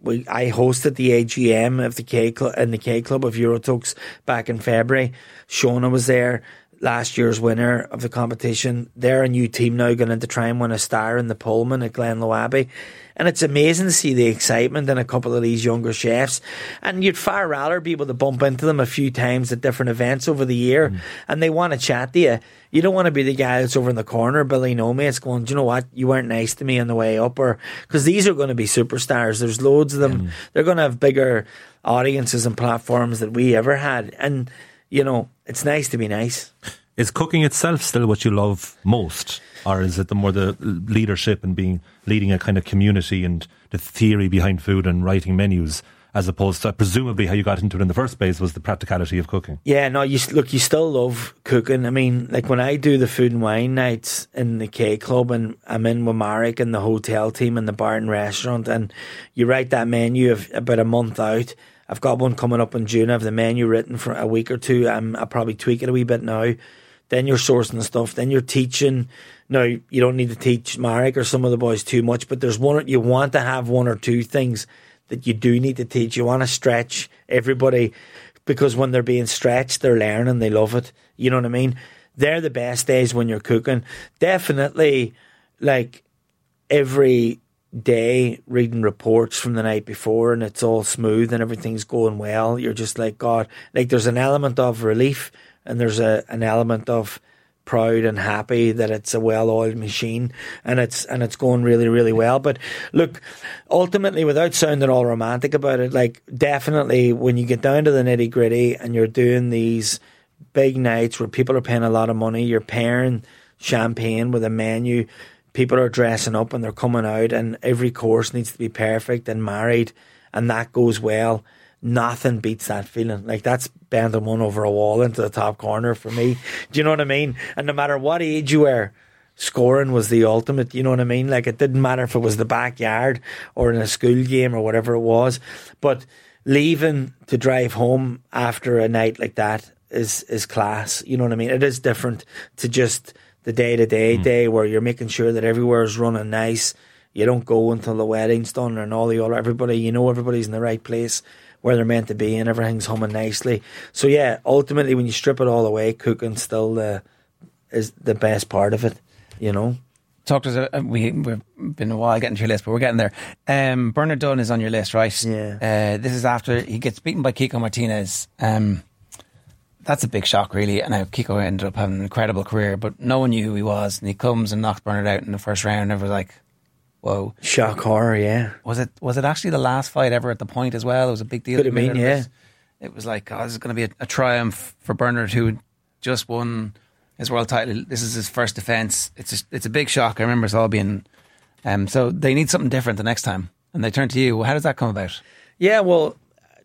we I hosted the A G M of the K Club in the K Club of Eurotux back in February. Shona was there, last year's winner of the competition. They're a new team now going to try and win a star in the Pullman at Glenlow Abbey. And it's amazing to see the excitement in a couple of these younger chefs. And you'd far rather be able to bump into them a few times at different events over the year, mm. and they want to chat to you. You don't want to be the guy that's over in the corner, Billy No Mates, going, do you know what, you weren't nice to me on the way up. Or because these are going to be superstars. There's loads of them. Mm. They're going to have bigger audiences and platforms than we ever had. And, you know, it's nice to be nice. Is cooking itself still what you love most? Or is it the more the leadership and being leading a kind of community and the theory behind food and writing menus, as opposed to presumably how you got into it in the first place was the practicality of cooking? Yeah, no, you look, you still love cooking. I mean, like when I do the food and wine nights in the K Club and I'm in with Marek and the hotel team and the bar and restaurant, and you write that menu of about a month out. I've got one coming up in June. I have the menu written for a week or two. I'm, I'll probably tweak it a wee bit now. Then you're sourcing stuff. Then you're teaching. Now, you don't need to teach Marek or some of the boys too much, but there's one. You want to have one or two things that you do need to teach. You want to stretch everybody, because when they're being stretched, they're learning. They love it. You know what I mean? They're the best days when you're cooking. Definitely, like every day reading reports from the night before and it's all smooth and everything's going well. You're just like, God, like there's an element of relief. And there's a an element of proud and happy that it's a well-oiled machine and it's and it's going really, really well. But look, ultimately, without sounding all romantic about it, like definitely when you get down to the nitty-gritty and you're doing these big nights where people are paying a lot of money, you're pairing champagne with a menu, people are dressing up and they're coming out and every course needs to be perfect and married, and that goes well. Nothing beats that feeling. Like that's bending one over a wall into the top corner for me. Do you know what I mean? And no matter what age you were, scoring was the ultimate. You know what I mean? Like it didn't matter if it was the backyard or in a school game or whatever it was. But leaving to drive home after a night like that is is class. You know what I mean? It is different to just the day to day day where you're making sure that everywhere is running nice. You don't go until the wedding's done and all the other everybody. You know everybody's in the right place where they're meant to be and everything's humming nicely. So yeah, ultimately when you strip it all away, cooking still the is the best part of it, you know. Talk to us, uh, we, we've been a while getting to your list, but we're getting there. Um, Bernard Dunn is on your list, right? Yeah. Uh, this is after he gets beaten by Kiko Martinez. Um, that's a big shock, really. And now Kiko ended up having an incredible career, but no one knew who he was. And he comes and knocks Bernard out in the first round. And everyone's like, whoa. Shock horror, yeah. Was it Was it actually the last fight ever at the point as well? It was a big deal. Could have been, yeah. It was like, oh, this is going to be a, a triumph for Bernard, who just won his world title. This is his first defence. It's a, it's a big shock. I remember us all being... Um, so they need something different the next time. And they turn to you. How does that come about? Yeah, well,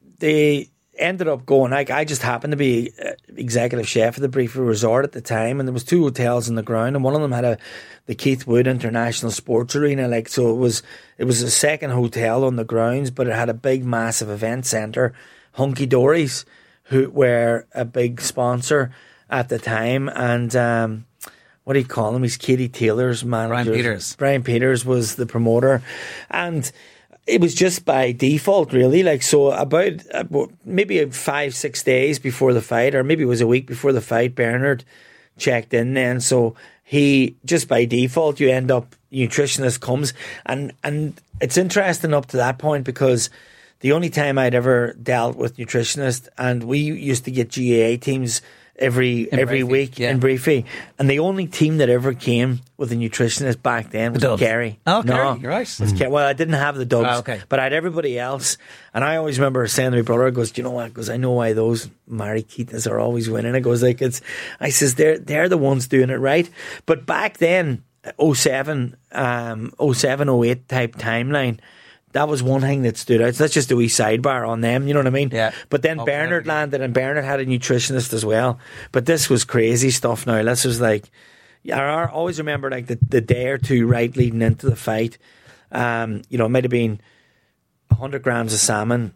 they ended up going... Like, I just happened to be executive chef of the Briefly Resort at the time, and there was two hotels on the ground, and one of them had a the Keith Wood International Sports Arena. Like, so it was it was a second hotel on the grounds, but it had a big, massive event centre. Hunky Dory's, who were a big sponsor at the time, and um, what do you call him? He's Katie Taylor's manager. Brian Peters. Brian Peters was the promoter, and it was just by default, really. Like, so about, about maybe five, six days before the fight, or maybe it was a week before the fight, Bernard checked in then. So he, just by default, you end up, nutritionist comes, and and it's interesting up to that point, because the only time I'd ever dealt with nutritionist, and we used to get G A A teams every in every briefing, week yeah. in Briefly, and the only team that ever came with a nutritionist back then was Kerry. Oh, no, Kerry, you're right. Mm. Kerry. Well, I didn't have the Dubs, oh, okay. but I had everybody else, and I always remember saying to my brother, "Goes, do you know what? Goes, I know why those Mary Keatons are always winning." It goes like it's. I says they're they're the ones doing it right, but back then, oh seven, um, oh seven, oh eight type timeline. That was one thing that stood out. So that's just a wee sidebar on them, you know what I mean? Yeah. But then okay. Bernard landed, and Bernard had a nutritionist as well. But this was crazy stuff now. This was like, I always remember like the, the day or two right leading into the fight. Um, you know, it might have been one hundred grams of salmon,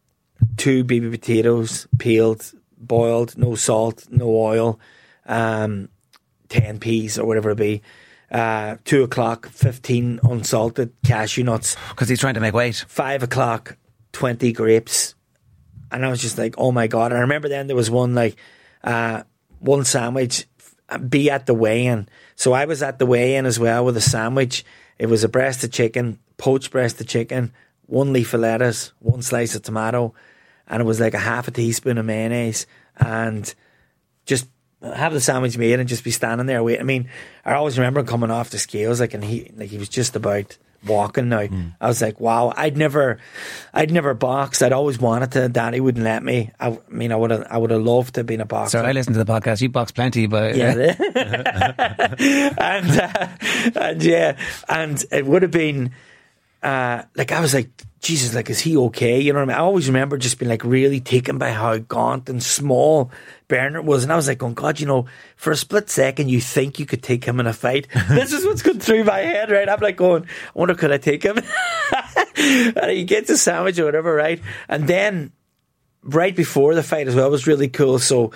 two baby potatoes, peeled, boiled, no salt, no oil, um, ten peas or whatever it be. Uh, two o'clock, fifteen unsalted cashew nuts. Because he's trying to make weight. Five o'clock, twenty grapes. And I was just like, oh my God. And I remember then there was one like, uh, one sandwich, be at the weigh-in. So I was at the weigh-in as well with a sandwich. It was a breast of chicken, poached breast of chicken, one leaf of lettuce, one slice of tomato, and it was like a half a teaspoon of mayonnaise, and just have the sandwich made and just be standing there waiting. I mean, I always remember coming off the scales, like, and he, like, he was just about walking now. Mm. I was like, wow, I'd never, I'd never boxed. I'd always wanted to. Daddy wouldn't let me. I, I mean, I would have, I would have loved to have been a boxer. So I listened to the podcast. You boxed plenty, but yeah, and uh, and yeah, and it would have been uh, like I was like, Jesus, like, is he okay? You know what I mean? I always remember just being like really taken by how gaunt and small Bernard was, and I was like, oh God, you know, for a split second you think you could take him in a fight. This is what's going through my head, right? I'm like going, I wonder, could I take him? And he gets a sandwich or whatever, right? And then right before the fight as well was really cool. So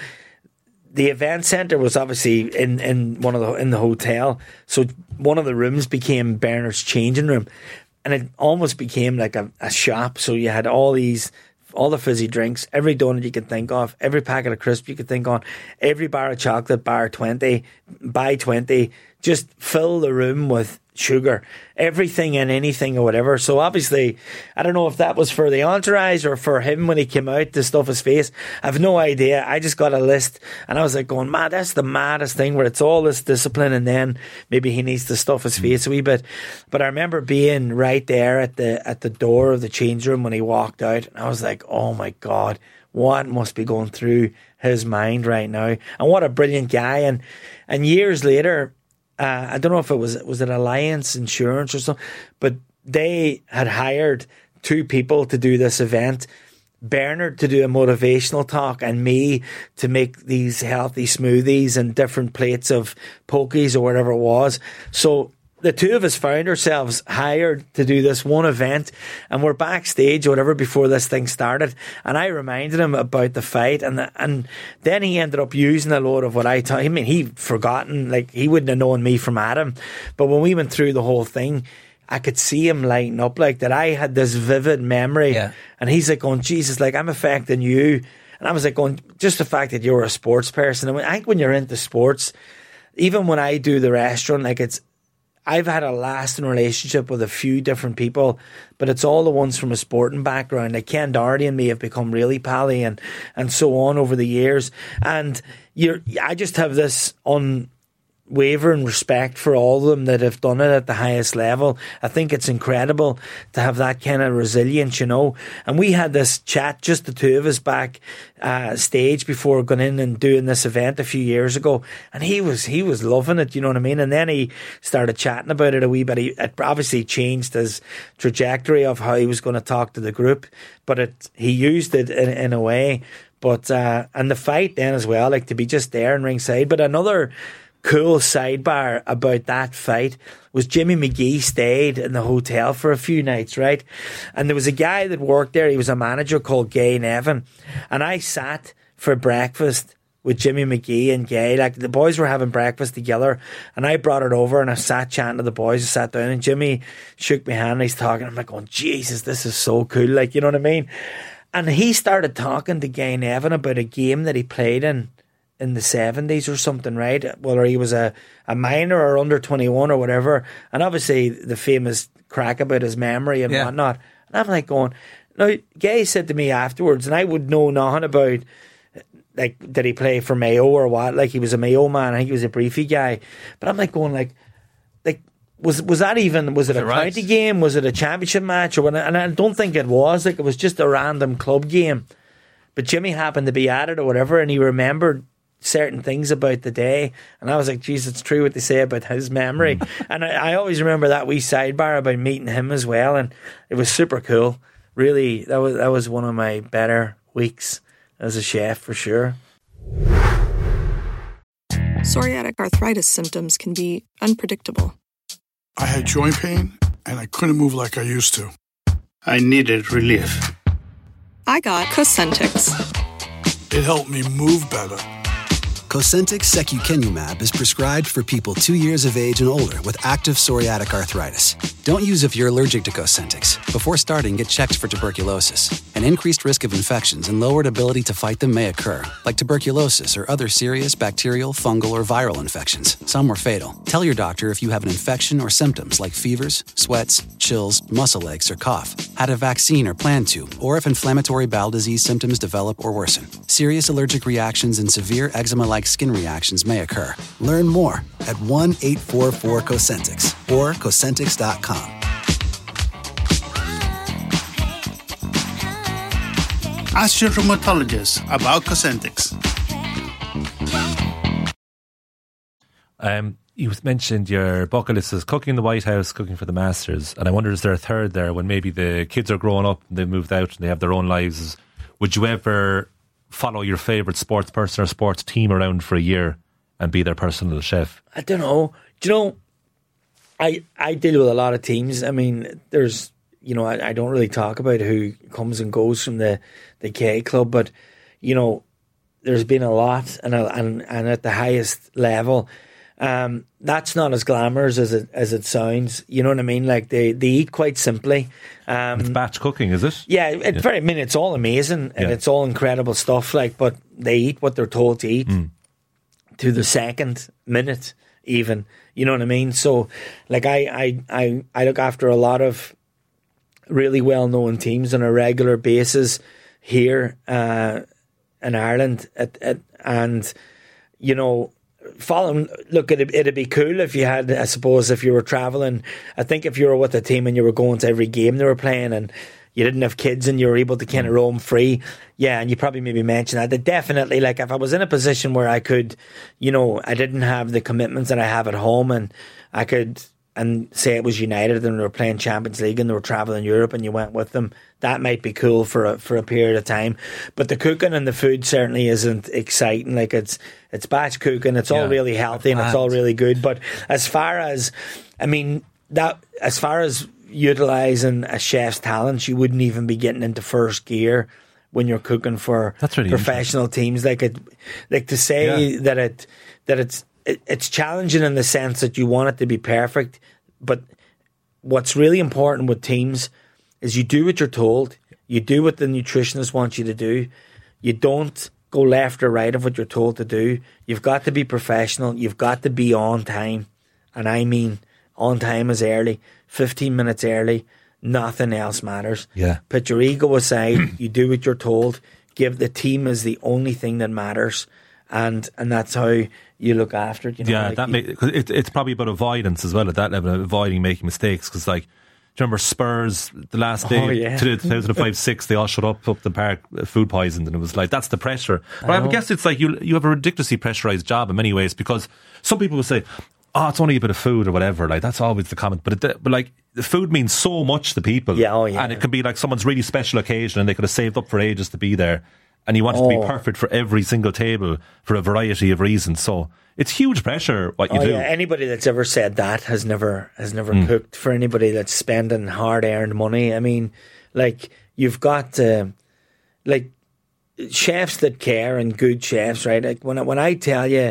the event center was obviously in, in one of the in the hotel. So one of the rooms became Bernard's changing room, and it almost became like a, a shop. So you had all these. All the fizzy drinks, every donut you could think of, every packet of crisps you could think on, every bar of chocolate, bar twenty, buy twenty, just fill the room with sugar, everything and anything or whatever. So obviously, I don't know if that was for the entourage or for him when he came out to stuff his face. I have no idea. I just got a list and I was like going, man, that's the maddest thing where it's all this discipline and then maybe he needs to stuff his face a wee bit. But I remember being right there at the at the door of the change room when he walked out, and I was like, oh my God, what must be going through his mind right now? And what a brilliant guy. And and years later, Uh, I don't know if it was was it Alliance Insurance or something, but they had hired two people to do this event. Bernard to do a motivational talk and me to make these healthy smoothies and different plates of pokies or whatever it was. So the two of us found ourselves hired to do this one event, and we're backstage or whatever before this thing started. And I reminded him about the fight, and the, and then he ended up using a lot of what I taught. I mean, he'd forgotten, like he wouldn't have known me from Adam. But when we went through the whole thing, I could see him lighting up like that. I had this vivid memory, yeah. And he's like, "going, Jesus, like I'm affecting you." And I was like, "going, just the fact that you're a sports person." And I think when you're into sports, even when I do the restaurant, like it's. I've had a lasting relationship with a few different people, but it's all the ones from a sporting background. Like Ken Doherty and me have become really pally and, and so on over the years. And you're, I just have this unwavering respect for all of them that have done it at the highest level. I think it's incredible to have that kind of resilience, you know. And we had this chat, just the two of us back uh, stage before going in and doing this event a few years ago, and he was he was loving it, you know what I mean. And then he started chatting about it a wee bit. He, it obviously changed his trajectory of how he was going to talk to the group, but it he used it in, in a way. But uh, and the fight then as well, like to be just there in ringside. But another cool sidebar about that fight was Jimmy McGee stayed in the hotel for a few nights, right? And there was a guy that worked there. He was a manager called Gay Nevin. And I sat for breakfast with Jimmy McGee and Gay. Like the boys were having breakfast together, and I brought it over and I sat chatting to the boys. I sat down and Jimmy shook my hand and he's talking. I'm like, going, Jesus, this is so cool. Like, you know what I mean? And he started talking to Gay Nevin about a game that he played in in the seventies or something, right? Whether he was a, a minor or under twenty-one or whatever. And obviously the famous crack about his memory and yeah. whatnot. And I'm like going, now, Gay said to me afterwards, and I would know nothing about, like, did he play for Mayo or what? Like, he was a Mayo man. I think he was a briefy guy. But I'm like going, like, like, was was that even, was it a right? county game? Was it a championship match? Or what? And I don't think it was. Like, it was just a random club game. But Jimmy happened to be at it or whatever, and he remembered certain things about the day, and I was like, geez, it's true what they say about his memory. And I, I always remember that wee sidebar about meeting him as well, and it was super cool. Really, that was that was one of my better weeks as a chef for sure. Psoriatic arthritis symptoms can be unpredictable. I had joint pain and I couldn't move like I used to. I needed relief. I got Cosentix. It helped me move better. Cosentyx secukinumab is prescribed for people two years of age and older with active psoriatic arthritis. Don't use if you're allergic to Cosentyx. Before starting, get checked for tuberculosis. An increased risk of infections and lowered ability to fight them may occur, like tuberculosis or other serious bacterial, fungal, or viral infections. Some were fatal. Tell your doctor if you have an infection or symptoms like fevers, sweats, chills, muscle aches, or cough, had a vaccine or plan to, or if inflammatory bowel disease symptoms develop or worsen. Serious allergic reactions and severe eczema-like skin reactions may occur. Learn more at one eight four four Cosentyx or Cosentyx dot com. Ask your rheumatologist about Cosentyx. Um, you mentioned your bucket list is cooking in the White House, cooking for the Masters, and I wonder, is there a third there when maybe the kids are growing up and they've moved out and they have their own lives? Would you ever follow your favourite sports person or sports team around for a year and be their personal chef? I don't know. Do you know, I I deal with a lot of teams. I mean, there's, you know, I, I don't really talk about who comes and goes from the, the K Club, but, you know, there's been a lot, and and, and at the highest level. Um, that's not as glamorous as it as it sounds. You know what I mean? Like they, they eat quite simply. Um, it's batch cooking, is it? Yeah, it yeah. very. I mean, it's all amazing and yeah. it's all incredible stuff. Like, but they eat what they're told to eat mm. to the second minute, even. You know what I mean? So, like, I I I, I look after a lot of really well known teams on a regular basis here uh, in Ireland, at, at, and you know. Following, look, it'd, it'd be cool if you had, I suppose, if you were travelling. I think if you were with a team and you were going to every game they were playing and you didn't have kids and you were able to kind of roam free, yeah, and you probably maybe mentioned that. That definitely, like, if I was in a position where I could, you know, I didn't have the commitments that I have at home and I could, and say it was United and they were playing Champions League and they were travelling Europe and you went with them, that might be cool for a, for a period of time. But the cooking and the food certainly isn't exciting. Like, it's it's batch cooking, it's yeah, all really healthy and it's all really good. But as far as, I mean, that as far as utilising a chef's talents, you wouldn't even be getting into first gear when you're cooking for That's really professional teams. Like it, like to say yeah. that it that it's it, it's challenging in the sense that you want it to be perfect. But what's really important with teams is you do what you're told. You do what the nutritionist wants you to do. You don't go left or right of what you're told to do. You've got to be professional. You've got to be on time. And I mean on time is early. fifteen minutes early. Nothing else matters. Yeah. Put your ego aside. You do what you're told. Give the team is the only thing that matters. And and that's how you look after it. You know, yeah, like that you, may, cause it, it's probably about avoidance as well at that level, avoiding making mistakes. Because, like, do you remember Spurs, the last day, oh, yeah. to the two thousand five six, they all shut up up the park, food poisoned, and it was like, that's the pressure. But I, I guess it's like you you have a ridiculously pressurised job in many ways, because some people will say, oh, it's only a bit of food or whatever. Like, that's always the comment. But, it, but like, the food means so much to people. Yeah, oh, yeah. And it can be like someone's really special occasion and they could have saved up for ages to be there. And you want it oh. to be perfect for every single table for a variety of reasons. So it's huge pressure what you oh, do. Yeah. Anybody that's ever said that has never has never Mm. cooked for anybody that's spending hard earned money. I mean, like, you've got to, like, chefs that care and good chefs, right? Like, when I, when I tell you,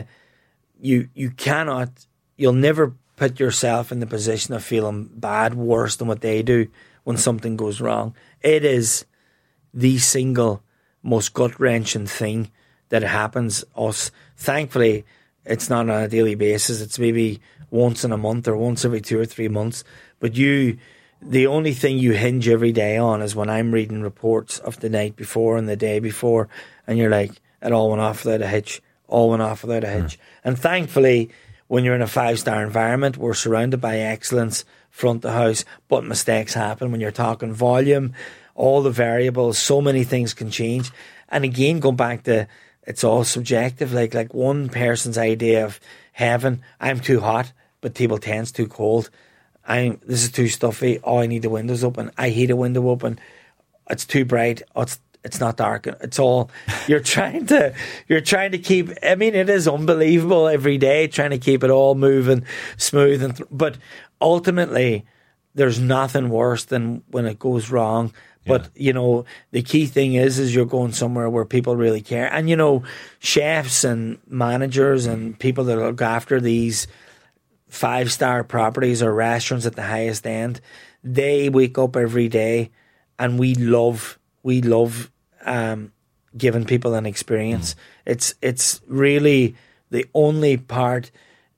you you cannot, you'll never put yourself in the position of feeling bad, worse than what they do when something goes wrong. It is the single most gut-wrenching thing that happens us. Thankfully, it's not on a daily basis. It's maybe once in a month or once every two or three months. But you, the only thing you hinge every day on is when I'm reading reports of the night before and the day before, and you're like, it all went off without a hitch, all went off without a hitch. Mm. And thankfully, when you're in a five-star environment, we're surrounded by excellence front of house, but mistakes happen when you're talking volume, all the variables, so many things can change. And again, going back to, it's all subjective. Like like one person's idea of heaven, I'm too hot, but table ten's too cold. I'm this is too stuffy. Oh, I need the windows open. I hate a window open. It's too bright. Oh, it's it's not dark. It's all you're trying to you're trying to keep. I mean, it is unbelievable every day trying to keep it all moving smooth and th- but ultimately, there's nothing worse than when it goes wrong. But, Yeah. you know, the key thing is, is you're going somewhere where people really care. And, you know, chefs and managers and people that look after these five-star properties or restaurants at the highest end, they wake up every day and we love, we love um, giving people an experience. Mm. It's it's really the only part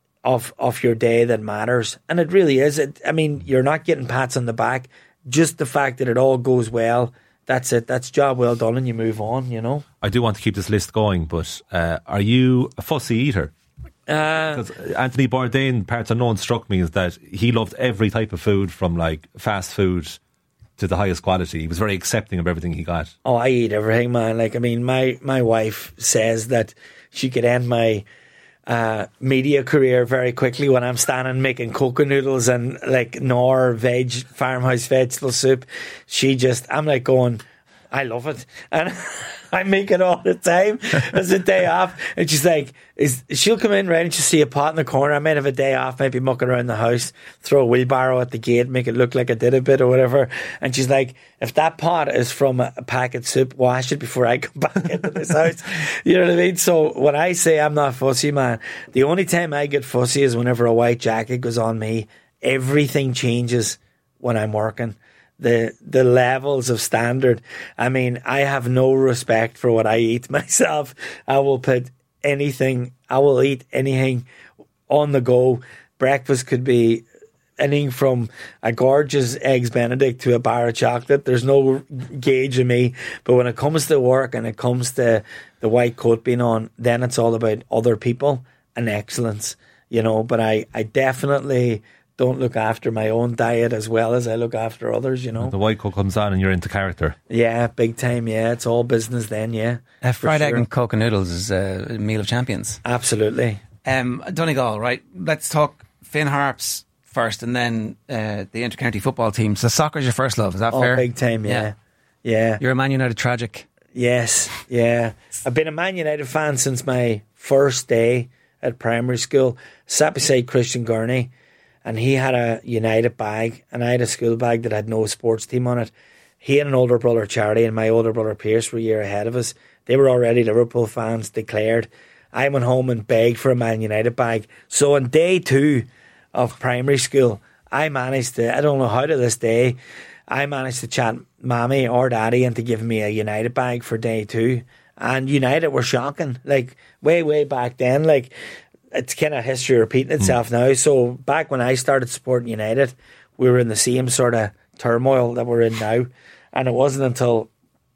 of of your day that matters. And it really is. It, I mean, you're not getting pats on the back. Just the fact that it all goes well, that's it. That's job well done, and you move on, you know. I do want to keep this list going, but uh, are you a fussy eater? Because uh, Anthony Bourdain, Parts Unknown, struck me as that he loved every type of food, from like fast food to the highest quality. He was very accepting of everything he got. Oh, I eat everything, man. Like, I mean, my, my wife says that she could end my Uh, media career very quickly when I'm standing making cocoa noodles and like Knorr veg farmhouse vegetable soup. She just, I'm like going, I love it, and I make it all the time as a day off. And she's like, is she'll come in, right, and she'll see a pot in the corner. I might have a day off, maybe mucking around the house, throw a wheelbarrow at the gate, make it look like I did a bit or whatever. And she's like, if that pot is from a, a packet soup, wash it before I come back into this house. You know what I mean? So when I say I'm not fussy, man, the only time I get fussy is whenever a white jacket goes on me. Everything changes when I'm working. The the levels of standard. I mean, I have no respect for what I eat myself. I will put anything, I will eat anything on the go. Breakfast could be anything from a gorgeous Eggs Benedict to a bar of chocolate. There's no gauge in me. But when it comes to work and it comes to the white coat being on, then it's all about other people and excellence, you know. But I, I definitely don't look after my own diet as well as I look after others, you know. The white coat comes on and you're into character. Yeah, big time, yeah. It's all business then, yeah. Uh, fried sure. egg and cocoa noodles is a meal of champions. Absolutely. Um, Donegal, right? Let's talk Finn Harps first and then uh, the inter-county football team. So soccer's your first love, is that oh, fair? Big time, yeah. yeah. Yeah. You're a Man United tragic. Yes, yeah. I've been a Man United fan since my first day at primary school. Sat beside Christian Gurney, and he had a United bag, and I had a school bag that had no sports team on it. He had an older brother, Charlie, and my older brother, Pierce, were a year ahead of us. They were already Liverpool fans, declared. I went home and begged for a Man United bag. So on day two of primary school, I managed to, I don't know how to this day, I managed to chat Mammy or Daddy into giving me a United bag for day two. And United were shocking. Like, way, way back then, like, it's kind of history repeating itself mm. now. So back when I started supporting United, we were in the same sort of turmoil that we're in now. And it wasn't until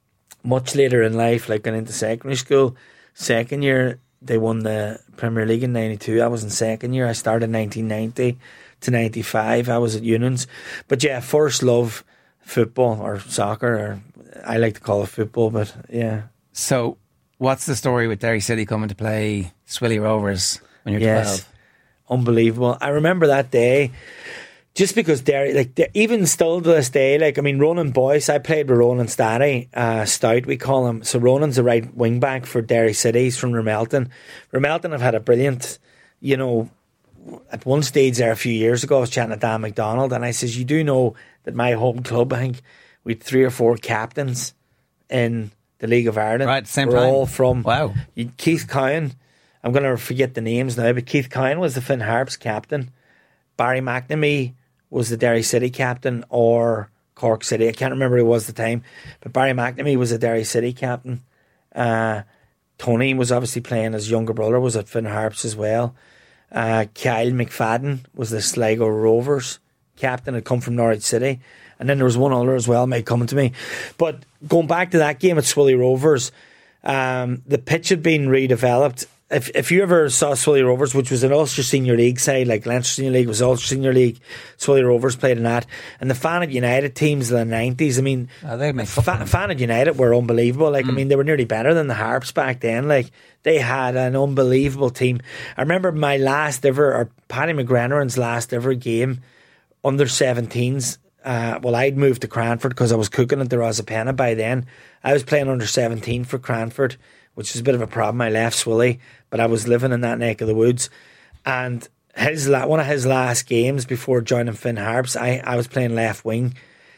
much later in life, like going into secondary school, second year, they won the Premier League in ninety-two. I was in second year. I started in nineteen ninety to ninety-five. I was at Unions. But yeah, first love, football or soccer, or I like to call it football, but yeah. So what's the story with Derry City coming to play Swilly Rovers when you're yes. twelve? Unbelievable. I remember that day, just because Derry, like, even still to this day, like, I mean, Ronan Boyce, I played with Ronan Staddy, uh, Stout, we call him. So Ronan's the right wing back for Derry City. He's from Ramelton. Ramelton have had a brilliant, you know, at one stage there a few years ago, I was chatting to Dan McDonald, and I says, you do know that my home club, I think, we had three or four captains in the League of Ireland. Right, same We're time. all from wow. Keith Cowan. I'm going to forget the names now, but Keith Cowan was the Finn Harps captain. Barry McNamee was the Derry City captain, or Cork City. I can't remember who it was at the time, but Barry McNamee was the Derry City captain. Uh, Tony was obviously playing, his younger brother was at Finn Harps as well. Uh, Kyle McFadden was the Sligo Rovers captain, had come from Norwich City. And then there was one other as well, may coming to me. But going back to that game at Swilly Rovers, um, the pitch had been redeveloped. If if you ever saw Swilly Rovers, which was an Ulster Senior League side, like Leinster Senior League was Ulster Senior League, Swilly Rovers played in that. And the Fanad United teams in the nineties, I mean, oh, they make Fa- Fanad United were unbelievable. Like, mm. I mean, they were nearly better than the Harps back then. Like, they had an unbelievable team. I remember my last ever, or Paddy McGranaran's last ever game, under seventeens. Uh, well, I'd moved to Cranford because I was cooking at the Rosapenna by then. I was playing under seventeen for Cranford, which was a bit of a problem. I left Swilly, but I was living in that neck of the woods. And his la- one of his last games before joining Finn Harps, I, I was playing left wing.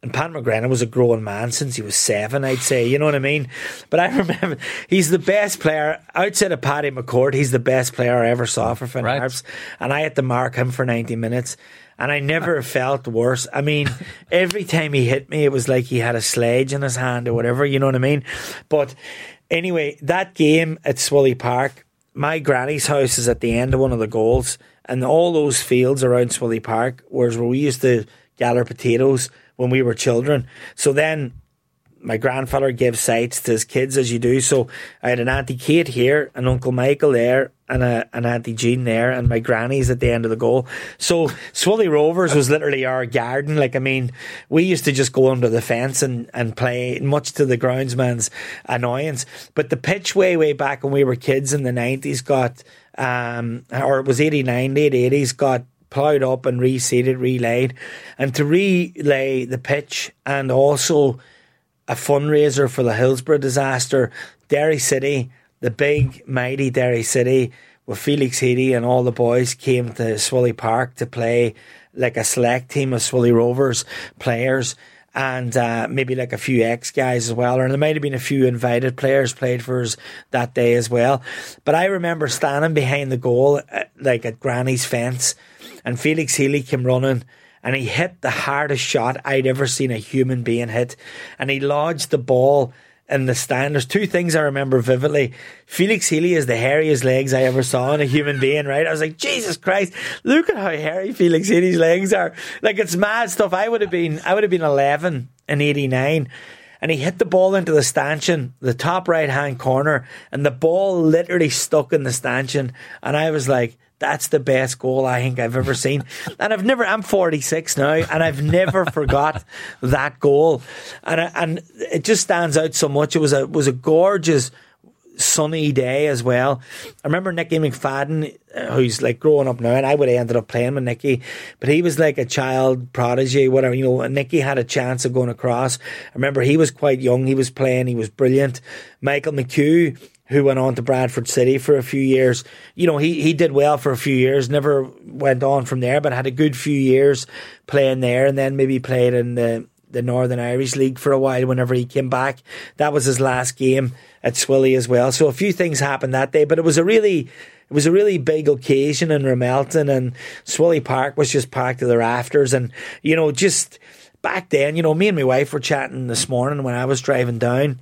And Pat McGrennan was a grown man since he was seven, I'd say. You know what I mean? But I remember he's the best player outside of Paddy McCourt. He's the best player I ever saw for Finn Right. Harps, and I had to mark him for ninety minutes. And I never felt worse. I mean, every time he hit me, it was like he had a sledge in his hand or whatever. You know what I mean? But anyway, that game at Swilly Park, my granny's house is at the end of one of the goals, and all those fields around Swilly Park was where we used to gather potatoes when we were children. So then my grandfather gave sights to his kids, as you do. So I had an Auntie Kate here, an Uncle Michael there, and a, an Auntie Jean there, and my granny's at the end of the goal. So Swilly Rovers was literally our garden. Like, I mean, we used to just go under the fence and, and play, much to the groundsman's annoyance. But the pitch way, way back when we were kids in the nineties got, um, or it was eighty-nine, late eighties, got ploughed up and reseeded, relaid. And to relay the pitch and also a fundraiser for the Hillsborough disaster, Derry City, the big, mighty Derry City, with Felix Healy and all the boys came to Swilly Park to play like a select team of Swilly Rovers players, and uh, maybe like a few ex-guys as well, or there might have been a few invited players played for us that day as well. But I remember standing behind the goal, uh, like at Granny's fence, and Felix Healy came running, and he hit the hardest shot I'd ever seen a human being hit. And he lodged the ball in the stand. There's two things I remember vividly. Felix Healy is the hairiest legs I ever saw in a human being, right? I was like, Jesus Christ, look at how hairy Felix Healy's legs are. Like, it's mad stuff. I would have been, I would have been eleven in eighty-nine. And he hit the ball into the stanchion, the top right-hand corner, and the ball literally stuck in the stanchion. And I was like, that's the best goal I think I've ever seen. And I've never, I'm forty-six now, and I've never forgot that goal. And I, and it just stands out so much. It was a was a gorgeous sunny day as well. I remember Nicky McFadden, who's like growing up now, and I would have ended up playing with Nicky, but he was like a child prodigy, whatever, you know, and Nicky had a chance of going across. I remember he was quite young, he was playing, he was brilliant. Michael McHugh, who went on to Bradford City for a few years. You know, he, he did well for a few years, never went on from there, but had a good few years playing there, and then maybe played in the, the Northern Irish League for a while whenever he came back. That was his last game at Swilly as well. So a few things happened that day, but it was a really... It was a really big occasion in Ramelton, and Swilly Park was just packed to the rafters. And, you know, just back then, you know, me and my wife were chatting this morning when I was driving down.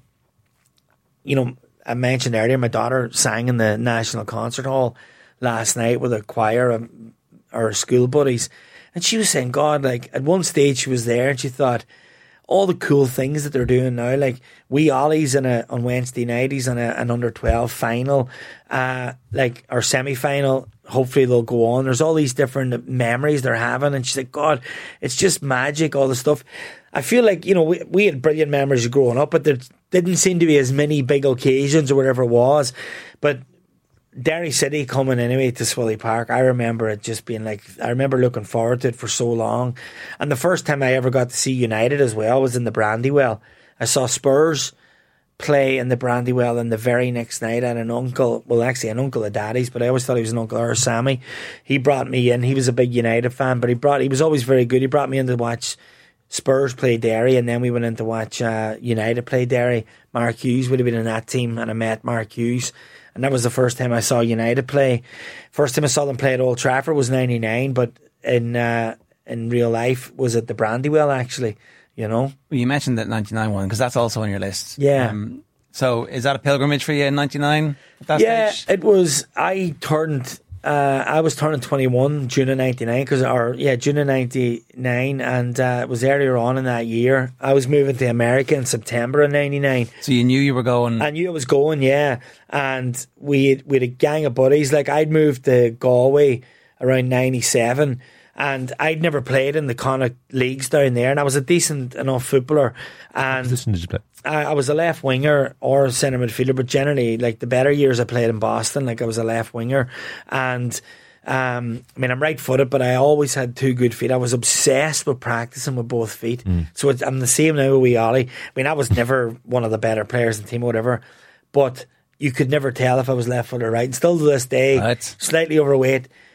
You know, I mentioned earlier, my daughter sang in the National Concert Hall last night with a choir of our school buddies. And she was saying, God, like, at one stage she was there and she thought, all the cool things that they're doing now, like Wee Ollie's in a, on Wednesday night, he's in a, an under twelve final, uh, like our semi-final, hopefully they'll go on. There's all these different memories they're having, and she's like, God, it's just magic, all the stuff. I feel like, you know, we, we had brilliant memories of growing up, but there didn't seem to be as many big occasions or whatever it was. But Derry City coming anyway to Swilly Park, I remember it just being like, I remember looking forward to it for so long. And the first time I ever got to see United as well was in the Brandywell. I saw Spurs play in the Brandywell, and the very next night I had an uncle, well actually an uncle of Daddy's, but I always thought he was an uncle, or Sammy. He brought me in, he was a big United fan, but he brought, he was always very good. He brought me in to watch Spurs play Derry, and then we went in to watch uh, United play Derry. Mark Hughes would have been in that team, and I met Mark Hughes. And that was the first time I saw United play. First time I saw them play at Old Trafford was ninety-nine, but in uh, in real life was at the Brandywell, actually, you know. Well, you mentioned that ninety-nine one, because that's also on your list. Yeah. Um, so is that a pilgrimage for you in ninety-nine at that yeah, stage? it was. I turned... Uh, I was turning twenty-one June of ninety-nine, cause, or yeah, June of ninety-nine, and uh, it was earlier on in that year. I was moving to America in September of ninety-nine. So you knew you were going? I knew I was going, yeah. And we had, we had a gang of buddies. Like, I'd moved to Galway around ninety-seven, and I'd never played in the Connacht leagues down there, and I was a decent enough footballer. And what position did you play? I, I was a left winger or a centre midfielder, but generally, like, the better years I played in Boston, like, I was a left winger. And um, I mean, I'm right footed, but I always had two good feet. I was obsessed with practicing with both feet. Mm. So it's, I'm the same now with Wee Ollie. I mean, I was never one of the better players in the team or whatever, but you could never tell if I was left foot or right. And still to this day, right. Slightly overweight,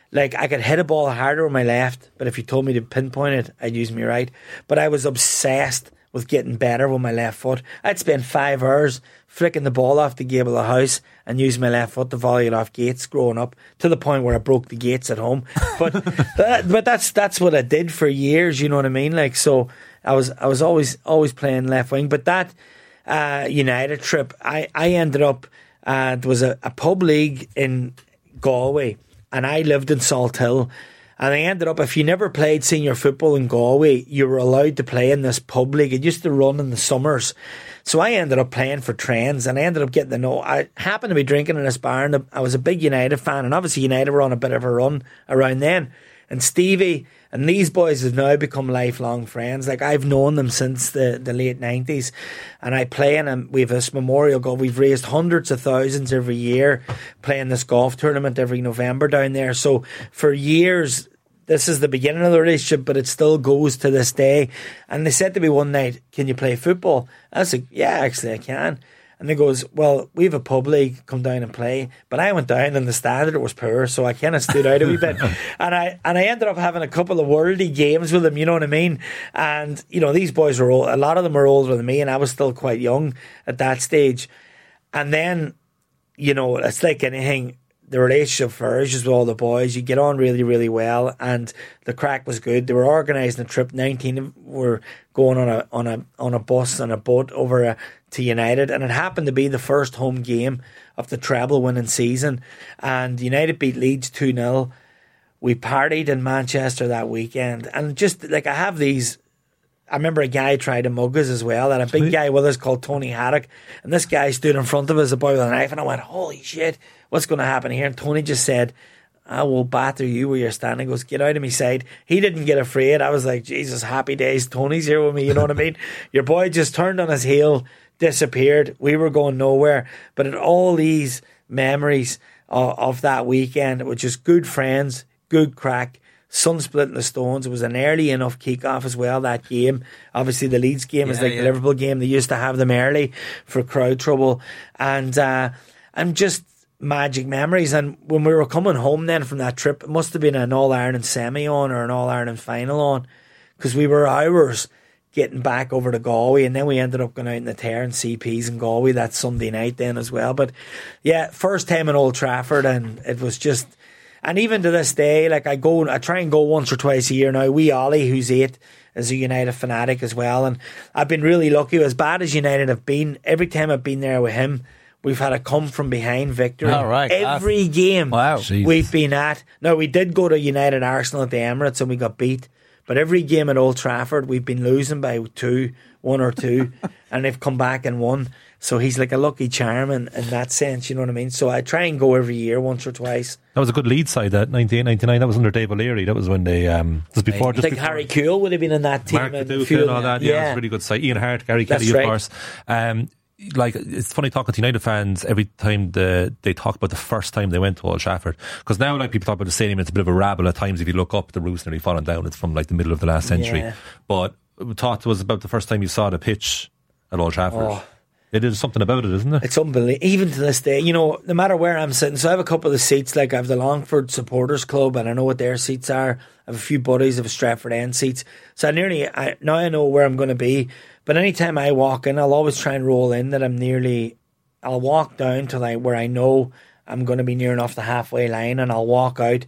Like, I could hit a ball harder with my left, but if you told me to pinpoint it, I'd use my right. But I was obsessed with getting better with my left foot. I'd spend five hours flicking the ball off the gable of the house and using my left foot to volley it off gates growing up, to the point where I broke the gates at home. But that, but that's that's what I did for years, you know what I mean? Like, so I was I was always always playing left wing. But that uh, United trip, I, I ended up, uh, there was a, a pub league in Galway, and I lived in Salt Hill. And I ended up, if you never played senior football in Galway, you were allowed to play in this pub league. It used to run in the summers. So I ended up playing for Trends, and I ended up getting to know, I happened to be drinking in this bar, and I was a big United fan, and obviously United were on a bit of a run around then. And Stevie and these boys have now become lifelong friends. Like, I've known them since the, the late nineties, and I play in them. We have this memorial golf. We've raised hundreds of thousands every year playing this golf tournament every November down there. So for years, this is the beginning of the relationship, but it still goes to this day. And they said to me one night, "Can you play football?" I said, "Yeah, actually I can." And they goes, "Well, we have a pub league, come down and play." But I went down and the standard was poor, so I kind of stood out a wee bit. And I and I ended up having a couple of worldy games with them, you know what I mean? And, you know, these boys were old, a lot of them were older than me, and I was still quite young at that stage. And then, you know, it's like anything, the relationship flourishes with all the boys. You get on really, really well, and the crack was good. They were organising a trip. Nineteen of them were going on a on a on a bus and a boat over a, to United, and it happened to be the first home game of the treble winning season. And United beat Leeds two nil. We partied in Manchester that weekend, and just like I have these. I remember a guy tried to mug us as well, and a big guy with us called Tony Haddock, and this guy stood in front of us, a boy with a knife, and I went, "Holy shit, what's going to happen here?" And Tony just said, "I will batter you where you're standing." He goes, "Get out of my side." He didn't get afraid. I was like, Jesus, happy days. Tony's here with me, you know what I mean? Your boy just turned on his heel, disappeared. We were going nowhere. But at all these memories of, of that weekend, which is good friends, good crack, sun splitting the stones. It was an early enough kick-off as well, that game. Obviously, the Leeds game yeah, is like yeah. the Liverpool game. They used to have them early for crowd trouble. And, uh, and just magic memories. And when we were coming home then from that trip, it must have been an All-Ireland semi on or an All-Ireland final on, because we were hours getting back over to Galway, and then we ended up going out in the Tare and C Ps in Galway that Sunday night then as well. But yeah, first time in Old Trafford, and it was just... And even to this day, like I go, I try and go once or twice a year now. Wee Ollie, who's eight, is a United fanatic as well. And I've been really lucky. As bad as United have been, every time I've been there with him, we've had a come from behind victory. Oh, right. Every That's, game wow. we've been at. Now, we did go to United Arsenal at the Emirates and we got beat. But every game at Old Trafford, we've been losing by two, one or two, and they've come back and won. So he's like a lucky charm in, in that sense, you know what I mean? So I try and go every year, once or twice. That was a good lead side, that ninety-eight ninety-nine. That was under Dave O'Leary. That was when they, um, just before. Just like before. Harry Kuehl would have been in that team. Mark and, Duke and all that. Yeah, yeah, it was a really good side. Ian Hart, Gary Kelly, of right. course. Um, like, it's funny talking to United fans every time the, they talk about the first time they went to Old Trafford. Because now, like, people talk about the stadium, it's a bit of a rabble at times. If you look up, the roof's nearly fallen down. It's from, like, the middle of the last century. Yeah. But we thought it was about the first time you saw the pitch at Old Trafford. Oh. It is something about it, isn't it? It's unbelievable. Even to this day, you know, no matter where I'm sitting, so I have a couple of seats, like I have the Longford Supporters Club, and I know what their seats are. I have a few buddies of Stratford End seats. So I nearly, I, now I know where I'm going to be. But anytime I walk in, I'll always try and roll in that I'm nearly, I'll walk down to like where I know I'm going to be near enough the halfway line, and I'll walk out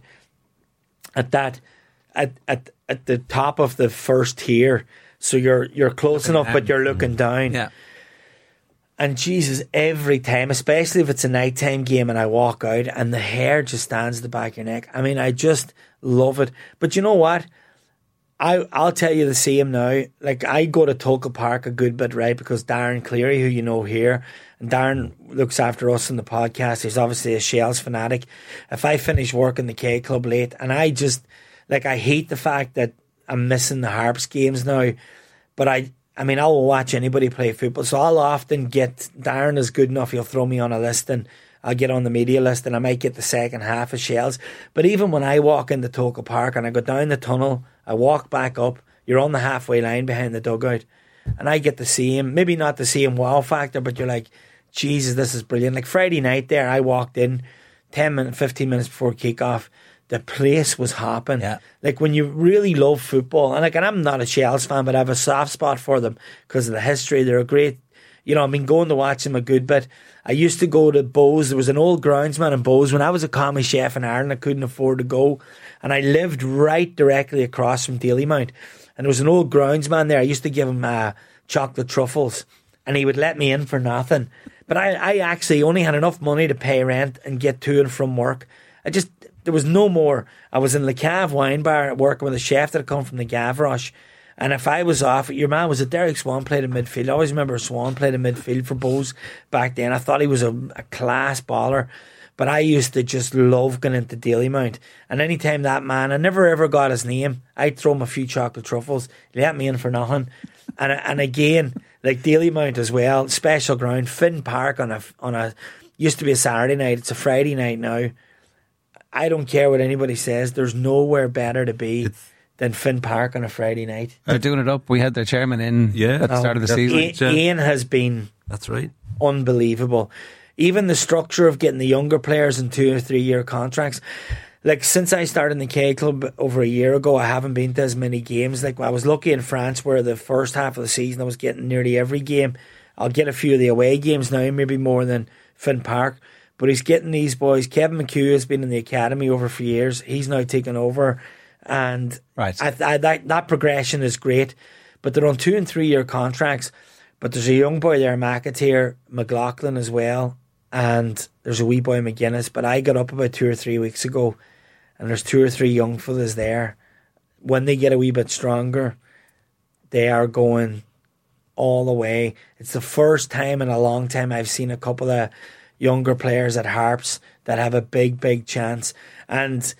at that, at, at, at the top of the first tier. So you're, you're close enough, but you're looking down. Yeah. And Jesus, every time, especially if it's a nighttime game and I walk out and the hair just stands at the back of your neck. I mean, I just love it. But you know what? I, I'll tell you the same now. Like, I go to Tolka Park a good bit, right? Because Darren Cleary, who you know here, and Darren looks after us in the podcast. He's obviously a Shells fanatic. If I finish work in the K Club late, and I just, like, I hate the fact that I'm missing the Harps games now. But I... I mean, I'll watch anybody play football, so I'll often get, Darren is good enough, he'll throw me on a list and I'll get on the media list and I might get the second half of Shells. But even when I walk into Tolka Park and I go down the tunnel, I walk back up, you're on the halfway line behind the dugout, and I get the same, maybe not the same wow factor, but you're like, Jesus, this is brilliant. Like Friday night there, I walked in ten minutes, fifteen minutes before kickoff. the place was hopping. Yeah. Like when you really love football, and like, and I'm not a Chelsea fan, but I have a soft spot for them because of the history. They're a great, you know, I've been going to watch them a good bit. I used to go to Bowes. There was an old groundsman in Bowes. When I was a commis chef in Ireland, I couldn't afford to go. And I lived right directly across from Dalymount. And there was an old groundsman there. I used to give him uh, chocolate truffles. And he would let me in for nothing. But I, I actually only had enough money to pay rent and get to and from work. I just, there was no more. I was in Le Cave Wine Bar working with a chef that had come from the Gavroche. And if I was off, your man was a Derek Swan played in midfield. I always remember Swan played in midfield for Bowes back then. I thought he was a, a class baller. But I used to just love going into Dalymount. And anytime that man, I never ever got his name, I'd throw him a few chocolate truffles. He let me in for nothing. And and again, like Dalymount as well, special ground, Finn Park on a, on a, used to be a Saturday night, it's a Friday night now. I don't care what anybody says, there's nowhere better to be it's, than Finn Park on a Friday night. They're doing it up. We had their chairman in yeah. at the start of the season. Ian, Ian has been that's right, unbelievable. Even the structure of getting the younger players in two or three year contracts. Like since I started in the K Club over a year ago, I haven't been to as many games. Like I was lucky in France where the first half of the season I was getting nearly every game. I'll get a few of the away games now, maybe more than Finn Park. But he's getting these boys. Kevin McHugh has been in the academy over for years. He's now taken over. And right. I, I, that, that progression is great. But they're on two and three year contracts. But there's a young boy there, McAteer, McLaughlin as well. And there's a wee boy McGuinness. But I got up about two or three weeks ago and there's two or three young fellas there. When they get a wee bit stronger, they are going all the way. It's the first time in a long time I've seen a couple of younger players at Harps that have a big, big chance. And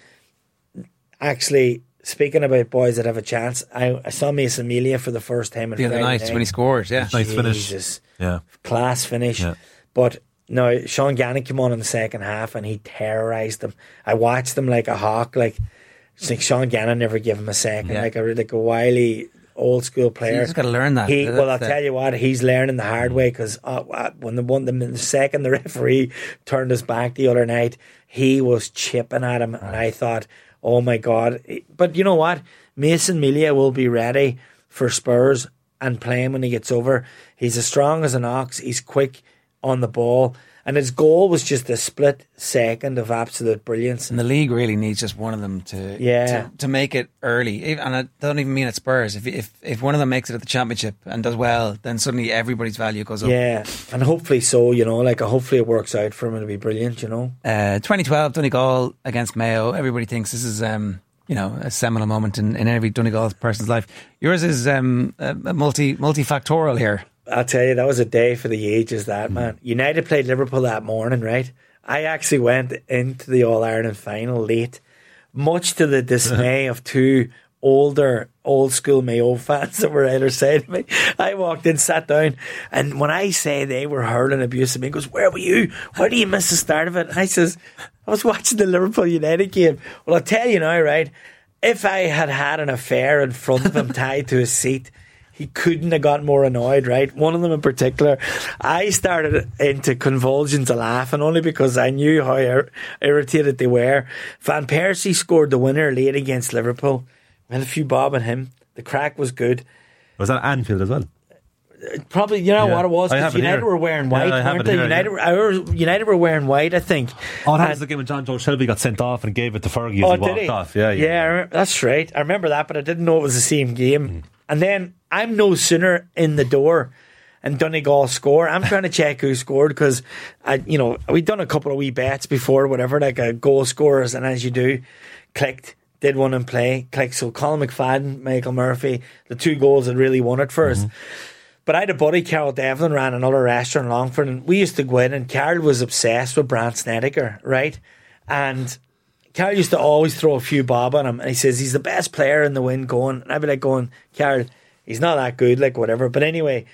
actually, speaking about boys that have a chance, I, I saw Mason Melia for the first time in the other night when he scored. Yeah, nice finish. Jesus, yeah, class finish. Yeah. But no, Sean Gannon came on in the second half and he terrorised them. I watched them like a hawk. Like, it's like Sean Gannon never gave him a second. Yeah. Like a like a wily old school player. He's got to learn that. He, well, I'll the... tell you what, he's learning the hard way because uh, when the one the second the referee turned his back the other night, he was chipping at him, right. And I thought, oh my God! But you know what? Mason Melia will be ready for Spurs and playing when he gets over. He's as strong as an ox. He's quick on the ball. And his goal was just a split second of absolute brilliance. And the league really needs just one of them to yeah. to, to make it early. And I don't even mean at Spurs. If, if if one of them makes it at the Championship and does well, then suddenly everybody's value goes up. Yeah, and hopefully so, you know, like hopefully it works out for him. It'll be brilliant, you know. Uh, twenty twelve, Donegal against Mayo. Everybody thinks this is, um, you know, a seminal moment in, in every Donegal person's life. Yours is um, a multi multifactorial here. I'll tell you, that was a day for the ages, that, man. United played Liverpool that morning, right? I actually went into the All-Ireland final late, much to the dismay of two older, old-school Mayo fans that were either side of me. I walked in, sat down, and when I say they were hurling abuse at me, he goes, where were you? Why do you miss the start of it? And I says, I was watching the Liverpool-United game. Well, I'll tell you now, right, if I had had an affair in front of him tied to his seat, he couldn't have got more annoyed, right? One of them in particular, I started into convulsions of laughing only because I knew how ir- irritated they were. Van Persie scored the winner late against Liverpool. We had a few bob on him. The crack was good. Was that Anfield as well? Probably, you know yeah. what it was? Because United here. were wearing white, yeah, weren't they? Here, United, yeah. were, United were wearing white, I think. Oh, that and, was the game when John Joe Shelby got sent off and gave it to Fergie as oh, he walked he? off. Yeah, yeah, yeah. Remember, that's right. I remember that, but I didn't know it was the same game. Mm. And then I'm no sooner in the door and Donegal score. I'm trying to check who scored because, I, you know, we'd done a couple of wee bets before, whatever, like a goal scorers, and as you do, clicked, did one and play, clicked. So Colin McFadden, Michael Murphy, the two goals that really won it for us. Mm-hmm. But I had a buddy, Carol Devlin, ran another restaurant in Longford, and we used to go in, and Carol was obsessed with Brant Snedeker, right? And Carol used to always throw a few bob on him, and he says he's the best player in the wind going. And I'd be like going, Carol, he's not that good, like whatever. But anyway,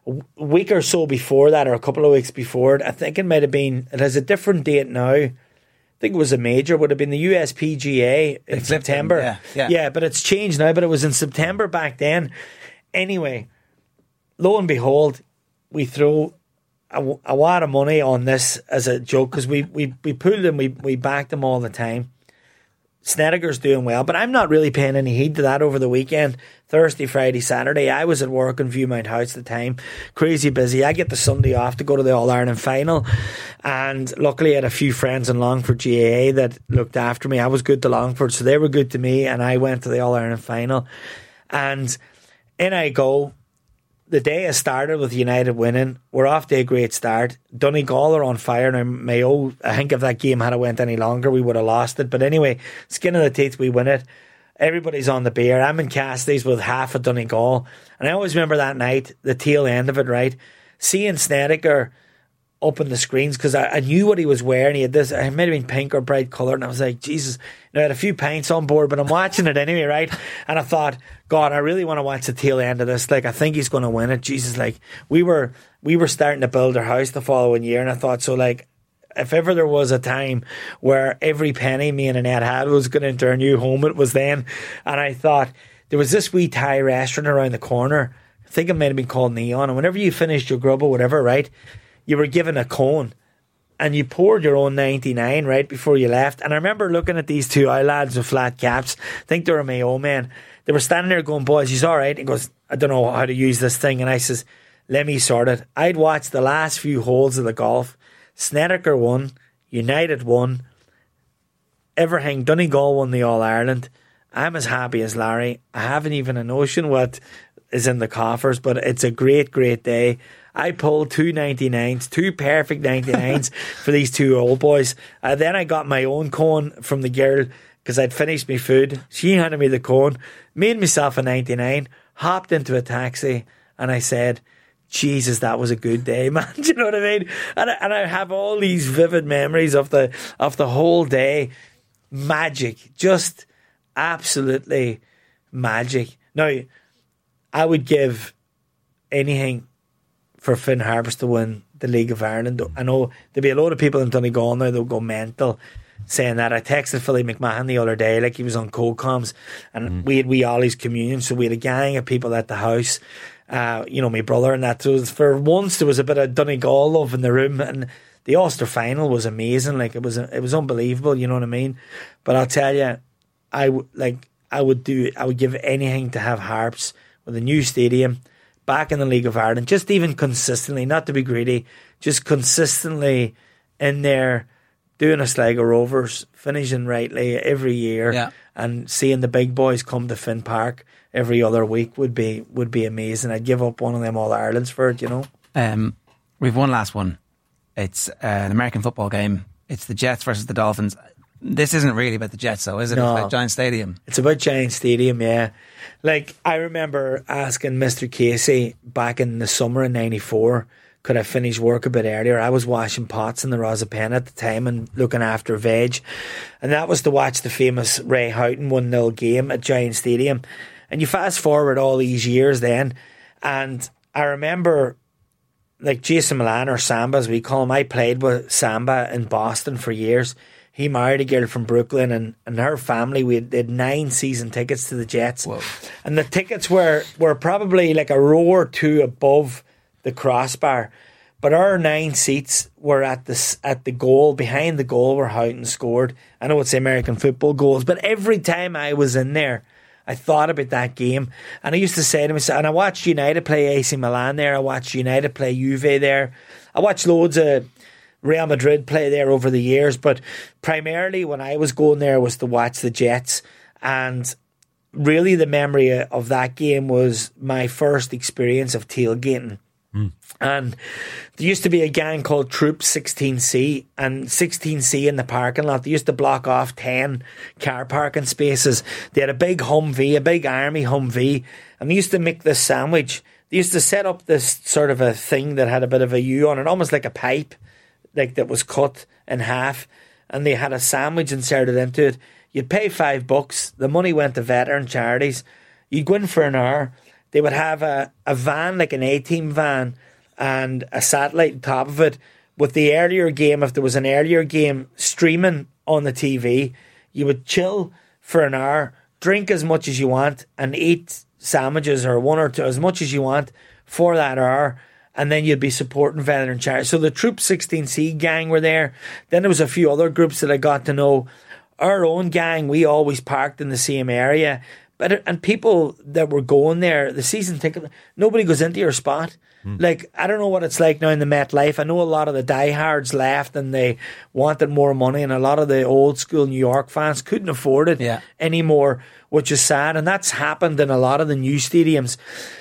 a week or so before that, or a couple of weeks before it, I think it might have been, it has a different date now. I think it was a major, would have been the U S P G A in September. Yeah, yeah. yeah, but it's changed now, but it was in September back then. Anyway, lo and behold, we throw a, a lot of money on this as a joke because we, we, we pulled them, we, we backed them all the time. Snedeker's doing well, but I'm not really paying any heed to that over the weekend. Thursday, Friday, Saturday, I was at work in Viewmount House at the time, crazy busy. I get the Sunday off to go to the All-Ireland final, and luckily I had a few friends in Longford G A A that looked after me. I was good to Longford, so they were good to me, and I went to the All-Ireland final. And in I go. The day has started with United winning. We're off to a great start. Donegal are on fire now. Mayo, I think if that game had went any longer, we would have lost it. But anyway, skin of the teeth, we win it. Everybody's on the beer. I'm in Cassidy's with half of Donegal. And I always remember that night, the tail end of it, right? Seeing Snedeker up on the screens, because I, I knew what he was wearing. He had this, it might have been pink or bright colour, and I was like, Jesus, you know, I had a few pints on board, but I'm watching it anyway, right? And I thought, God, I really want to watch the tail end of this. Like, I think he's going to win it. Jesus, like, we were we were starting to build our house the following year, and I thought, so like, if ever there was a time where every penny me and Annette had was going into our new home, it was then. And I thought, there was this wee Thai restaurant around the corner. I think it might have been called Neon. And whenever you finished your grub or whatever, right, you were given a cone and you poured your own ninety-nine right before you left. And I remember looking at these two eye lads with flat caps. I think they were Mayo men. They were standing there going, boys, he's all right. He goes, I don't know how to use this thing. And I says, let me sort it. I'd watched the last few holes of the golf. Snedeker won. United won. Everything. Donegal won the All-Ireland. I'm as happy as Larry. I haven't even a notion what is in the coffers, but it's a great, great day. I pulled two ninety-nines, two perfect ninety-nines for these two old boys. Uh, then I got my own cone from the girl because I'd finished my food. She handed me the cone, made myself a ninety-nine, hopped into a taxi, and I said, Jesus, that was a good day, man. Do you know what I mean? And I, and I have all these vivid memories of the of the whole day. Magic. Just absolutely magic. Now, I would give anything for Finn Harps to win the League of Ireland. I know there'll be a lot of people in Donegal now that'll go mental saying that. I texted Philly McMahon the other day, like he was on co-coms, and mm. we had wee Ollie's communion, so we had a gang of people at the house. Uh, you know, my brother and that. So for once, there was a bit of Donegal love in the room, and the Ulster final was amazing. Like it was, it was unbelievable. You know what I mean? But I'll tell you, I w- like I would do, I would give anything to have Harps with a new stadium, back in the League of Ireland, just even consistently, not to be greedy, just consistently in there, doing a Sligo Rovers, finishing rightly every year, yeah. and seeing the big boys come to Finn Park every other week would be would be amazing. I'd give up one of them All Irelands for it, you know. Um, we've one last one. It's uh, an American football game. It's the Jets versus the Dolphins. This isn't really about the Jets, though, is it? No. It's about Giant Stadium. It's about Giant Stadium, yeah. Like, I remember asking Mister Casey back in the summer in ninety-four, could I finish work a bit earlier? I was washing pots in the Rosapen at the time and looking after veg. And that was to watch the famous Ray Houghton one nil game at Giant Stadium. And you fast forward all these years then, and I remember, like, Jason Milan, or Samba as we call him, I played with Samba in Boston for years. He married a girl from Brooklyn, and, and her family, we had, had nine season tickets to the Jets. Whoa. And the tickets were, were probably like a row or two above the crossbar. But our nine seats were at the, at the goal, behind the goal where Houghton scored. I know it's the American football goals, but every time I was in there, I thought about that game. And I used to say to myself, and I watched United play A C Milan there, I watched United play Juve there, I watched loads of Real Madrid play there over the years, but primarily when I was going there was to watch the Jets. And really the memory of that game was my first experience of tailgating. Mm. And there used to be a gang called Troop sixteen C, and sixteen C in the parking lot, they used to block off ten car parking spaces. They had a big Humvee, a big army Humvee, and they used to make this sandwich. They used to set up this sort of a thing that had a bit of a U on it, almost like a pipe, like that was cut in half, and they had a sandwich inserted into it. You'd pay five bucks. The money went to veteran charities. You'd go in for an hour. They would have a, a van, like an A-team van, and a satellite on top of it with the earlier game. If there was an earlier game streaming on the T V, you would chill for an hour, drink as much as you want, and eat sandwiches or one or two, as much as you want for that hour. And then you'd be supporting veteran charities. So the Troop sixteen C gang were there. Then there was a few other groups that I got to know our own gang, we always parked in the same area. But and people that were going there, the season ticket, nobody goes into your spot. Mm. Like, I don't know what it's like now in the MetLife. I know a lot of the diehards left and they wanted more money, and a lot of the old school New York fans couldn't afford it yeah. anymore, which is sad. And that's happened in a lot of the new stadiums.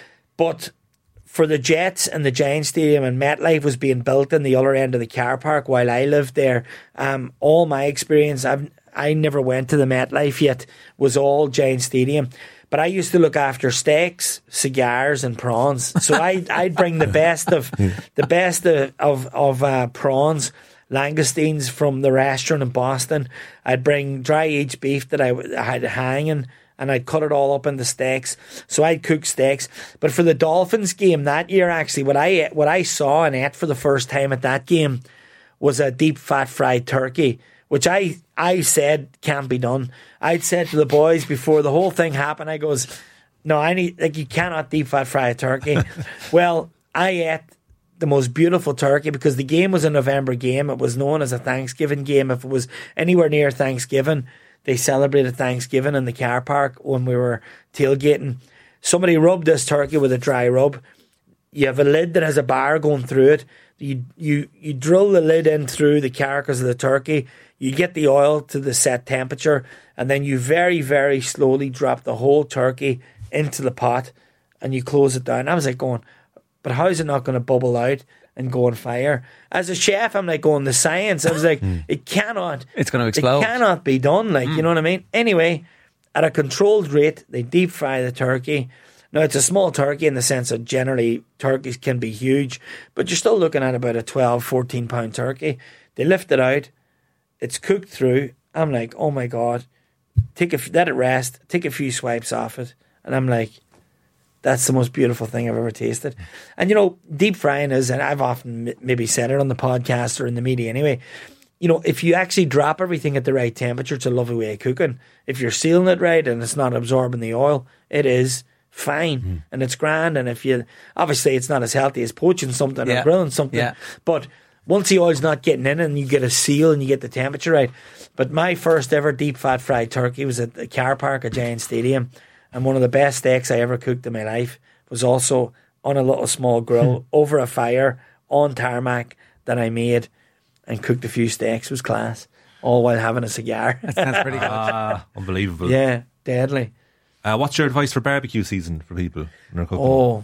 But for the Jets and the Giants Stadium, and MetLife was being built in the other end of the car park while I lived there, um, all my experience, I've I never went to the MetLife yet, was all Giant Stadium. But I used to look after steaks, cigars, and prawns. So I I'd bring the best of the best of of, of uh, prawns, langoustines from the restaurant in Boston. I'd bring dry aged beef that I had hanging, and I'd cut it all up into steaks. So I'd cook steaks. But for the Dolphins game that year, actually, what I what I saw and ate for the first time at that game was a deep fat fried turkey, which I, I said can't be done. I'd said to the boys before the whole thing happened, I goes, no, I need, like, you cannot deep fat fry a turkey. Well, I ate the most beautiful turkey because the game was a November game. It was known as a Thanksgiving game. If it was anywhere near Thanksgiving, they celebrated Thanksgiving in the car park when we were tailgating. Somebody rubbed this turkey with a dry rub. You have a lid that has a bar going through it. You you you drill the lid in through the carcass of the turkey. You get the oil to the set temperature, and then you very, very slowly drop the whole turkey into the pot, and you close it down. I was like going, but how is it not going to bubble out and go on fire? As a chef, I'm like going, the science. I was like, mm. it cannot. It's going to explode. It cannot be done. Like, mm. you know what I mean? Anyway, at a controlled rate, they deep fry the turkey. Now, it's a small turkey in the sense that generally turkeys can be huge, but you're still looking at about a twelve, fourteen pound turkey. They lift it out. It's cooked through. I'm like, oh my God. Take a, let it rest. Take a few swipes off it. And I'm like, that's the most beautiful thing I've ever tasted. And, you know, deep frying is, and I've often maybe said it on the podcast or in the media anyway, you know, if you actually drop everything at the right temperature, it's a lovely way of cooking. If you're sealing it right and it's not absorbing the oil, it is fine mm. and it's grand. And if you, obviously it's not as healthy as poaching something yeah. or grilling something, yeah. but once the oil's not getting in and you get a seal and you get the temperature right. But my first ever deep fat fried turkey was at the car park at Giant Stadium, and one of the best steaks I ever cooked in my life was also on a little small grill over a fire on tarmac that I made and cooked a few steaks. It was class, all while having a cigar. That sounds pretty good. Ah, unbelievable. Yeah, deadly. Uh, what's your advice for barbecue season for people when they're cooking? Oh,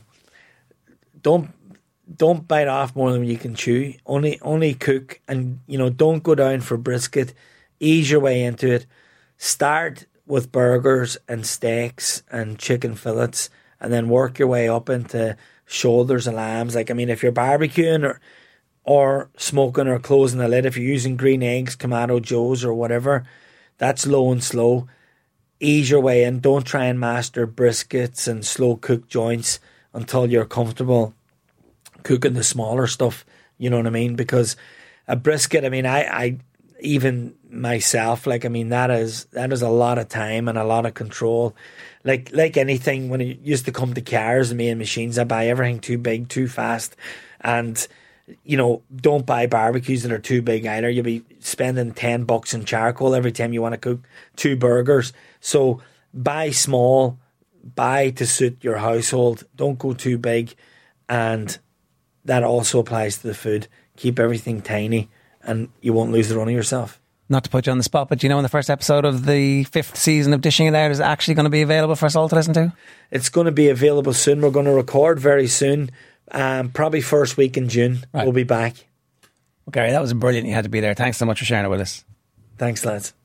don't don't bite off more than you can chew. Only only cook, and you know, don't go down for brisket. Ease your way into it. Start with burgers and steaks and chicken fillets, and then work your way up into shoulders and lambs. Like, I mean, if you're barbecuing or or smoking or closing the lid, if you're using green eggs, Kamado Joes or whatever, that's low and slow. Ease your way in. Don't try and master briskets and slow cook joints until you're comfortable cooking the smaller stuff. You know what I mean? Because a brisket, I mean, I, I even myself, like, I mean, that is that is a lot of time and a lot of control. Like like anything, when it used to come to cars and me and machines, I buy everything too big, too fast, and you know, don't buy barbecues that are too big either. You'll be spending ten bucks in charcoal every time you want to cook two burgers. So buy small, buy to suit your household. Don't go too big, and that also applies to the food. Keep everything tiny, and you won't lose the run of yourself. Not to put you on the spot, but do you know when the first episode of the fifth season of Dishing It Out is actually going to be available for us all to listen to? It's going to be available soon. We're going to record very soon. Um, probably first week in June. Right. We'll be back. Well, Gary, that was brilliant. You had to be there. Thanks so much for sharing it with us. Thanks, lads.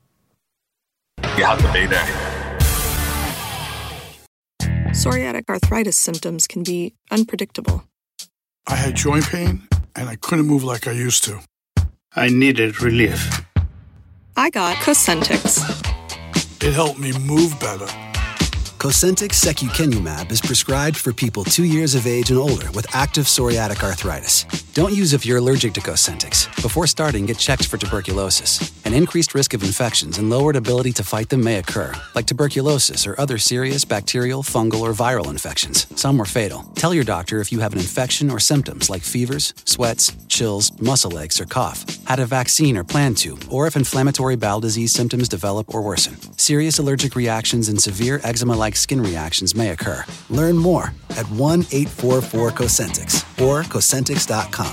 You had to be there. Psoriatic arthritis symptoms can be unpredictable. I had joint pain, and I couldn't move like I used to. I needed relief. I got Cosentix. It helped me move better. Cosentyx secukinumab is prescribed for people two years of age and older with active psoriatic arthritis. Don't use if you're allergic to Cosentyx. Before starting, get checked for tuberculosis. An increased risk of infections and lowered ability to fight them may occur, like tuberculosis or other serious bacterial, fungal, or viral infections. Some were fatal. Tell your doctor if you have an infection or symptoms like fevers, sweats, chills, muscle aches, or cough, had a vaccine or plan to, or if inflammatory bowel disease symptoms develop or worsen. Serious allergic reactions and severe eczema-like skin reactions may occur. Learn more at one eight four four Cosentyx or Cosentyx dot com.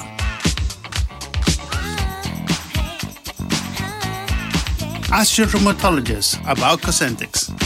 Ask your rheumatologist about Cosentyx.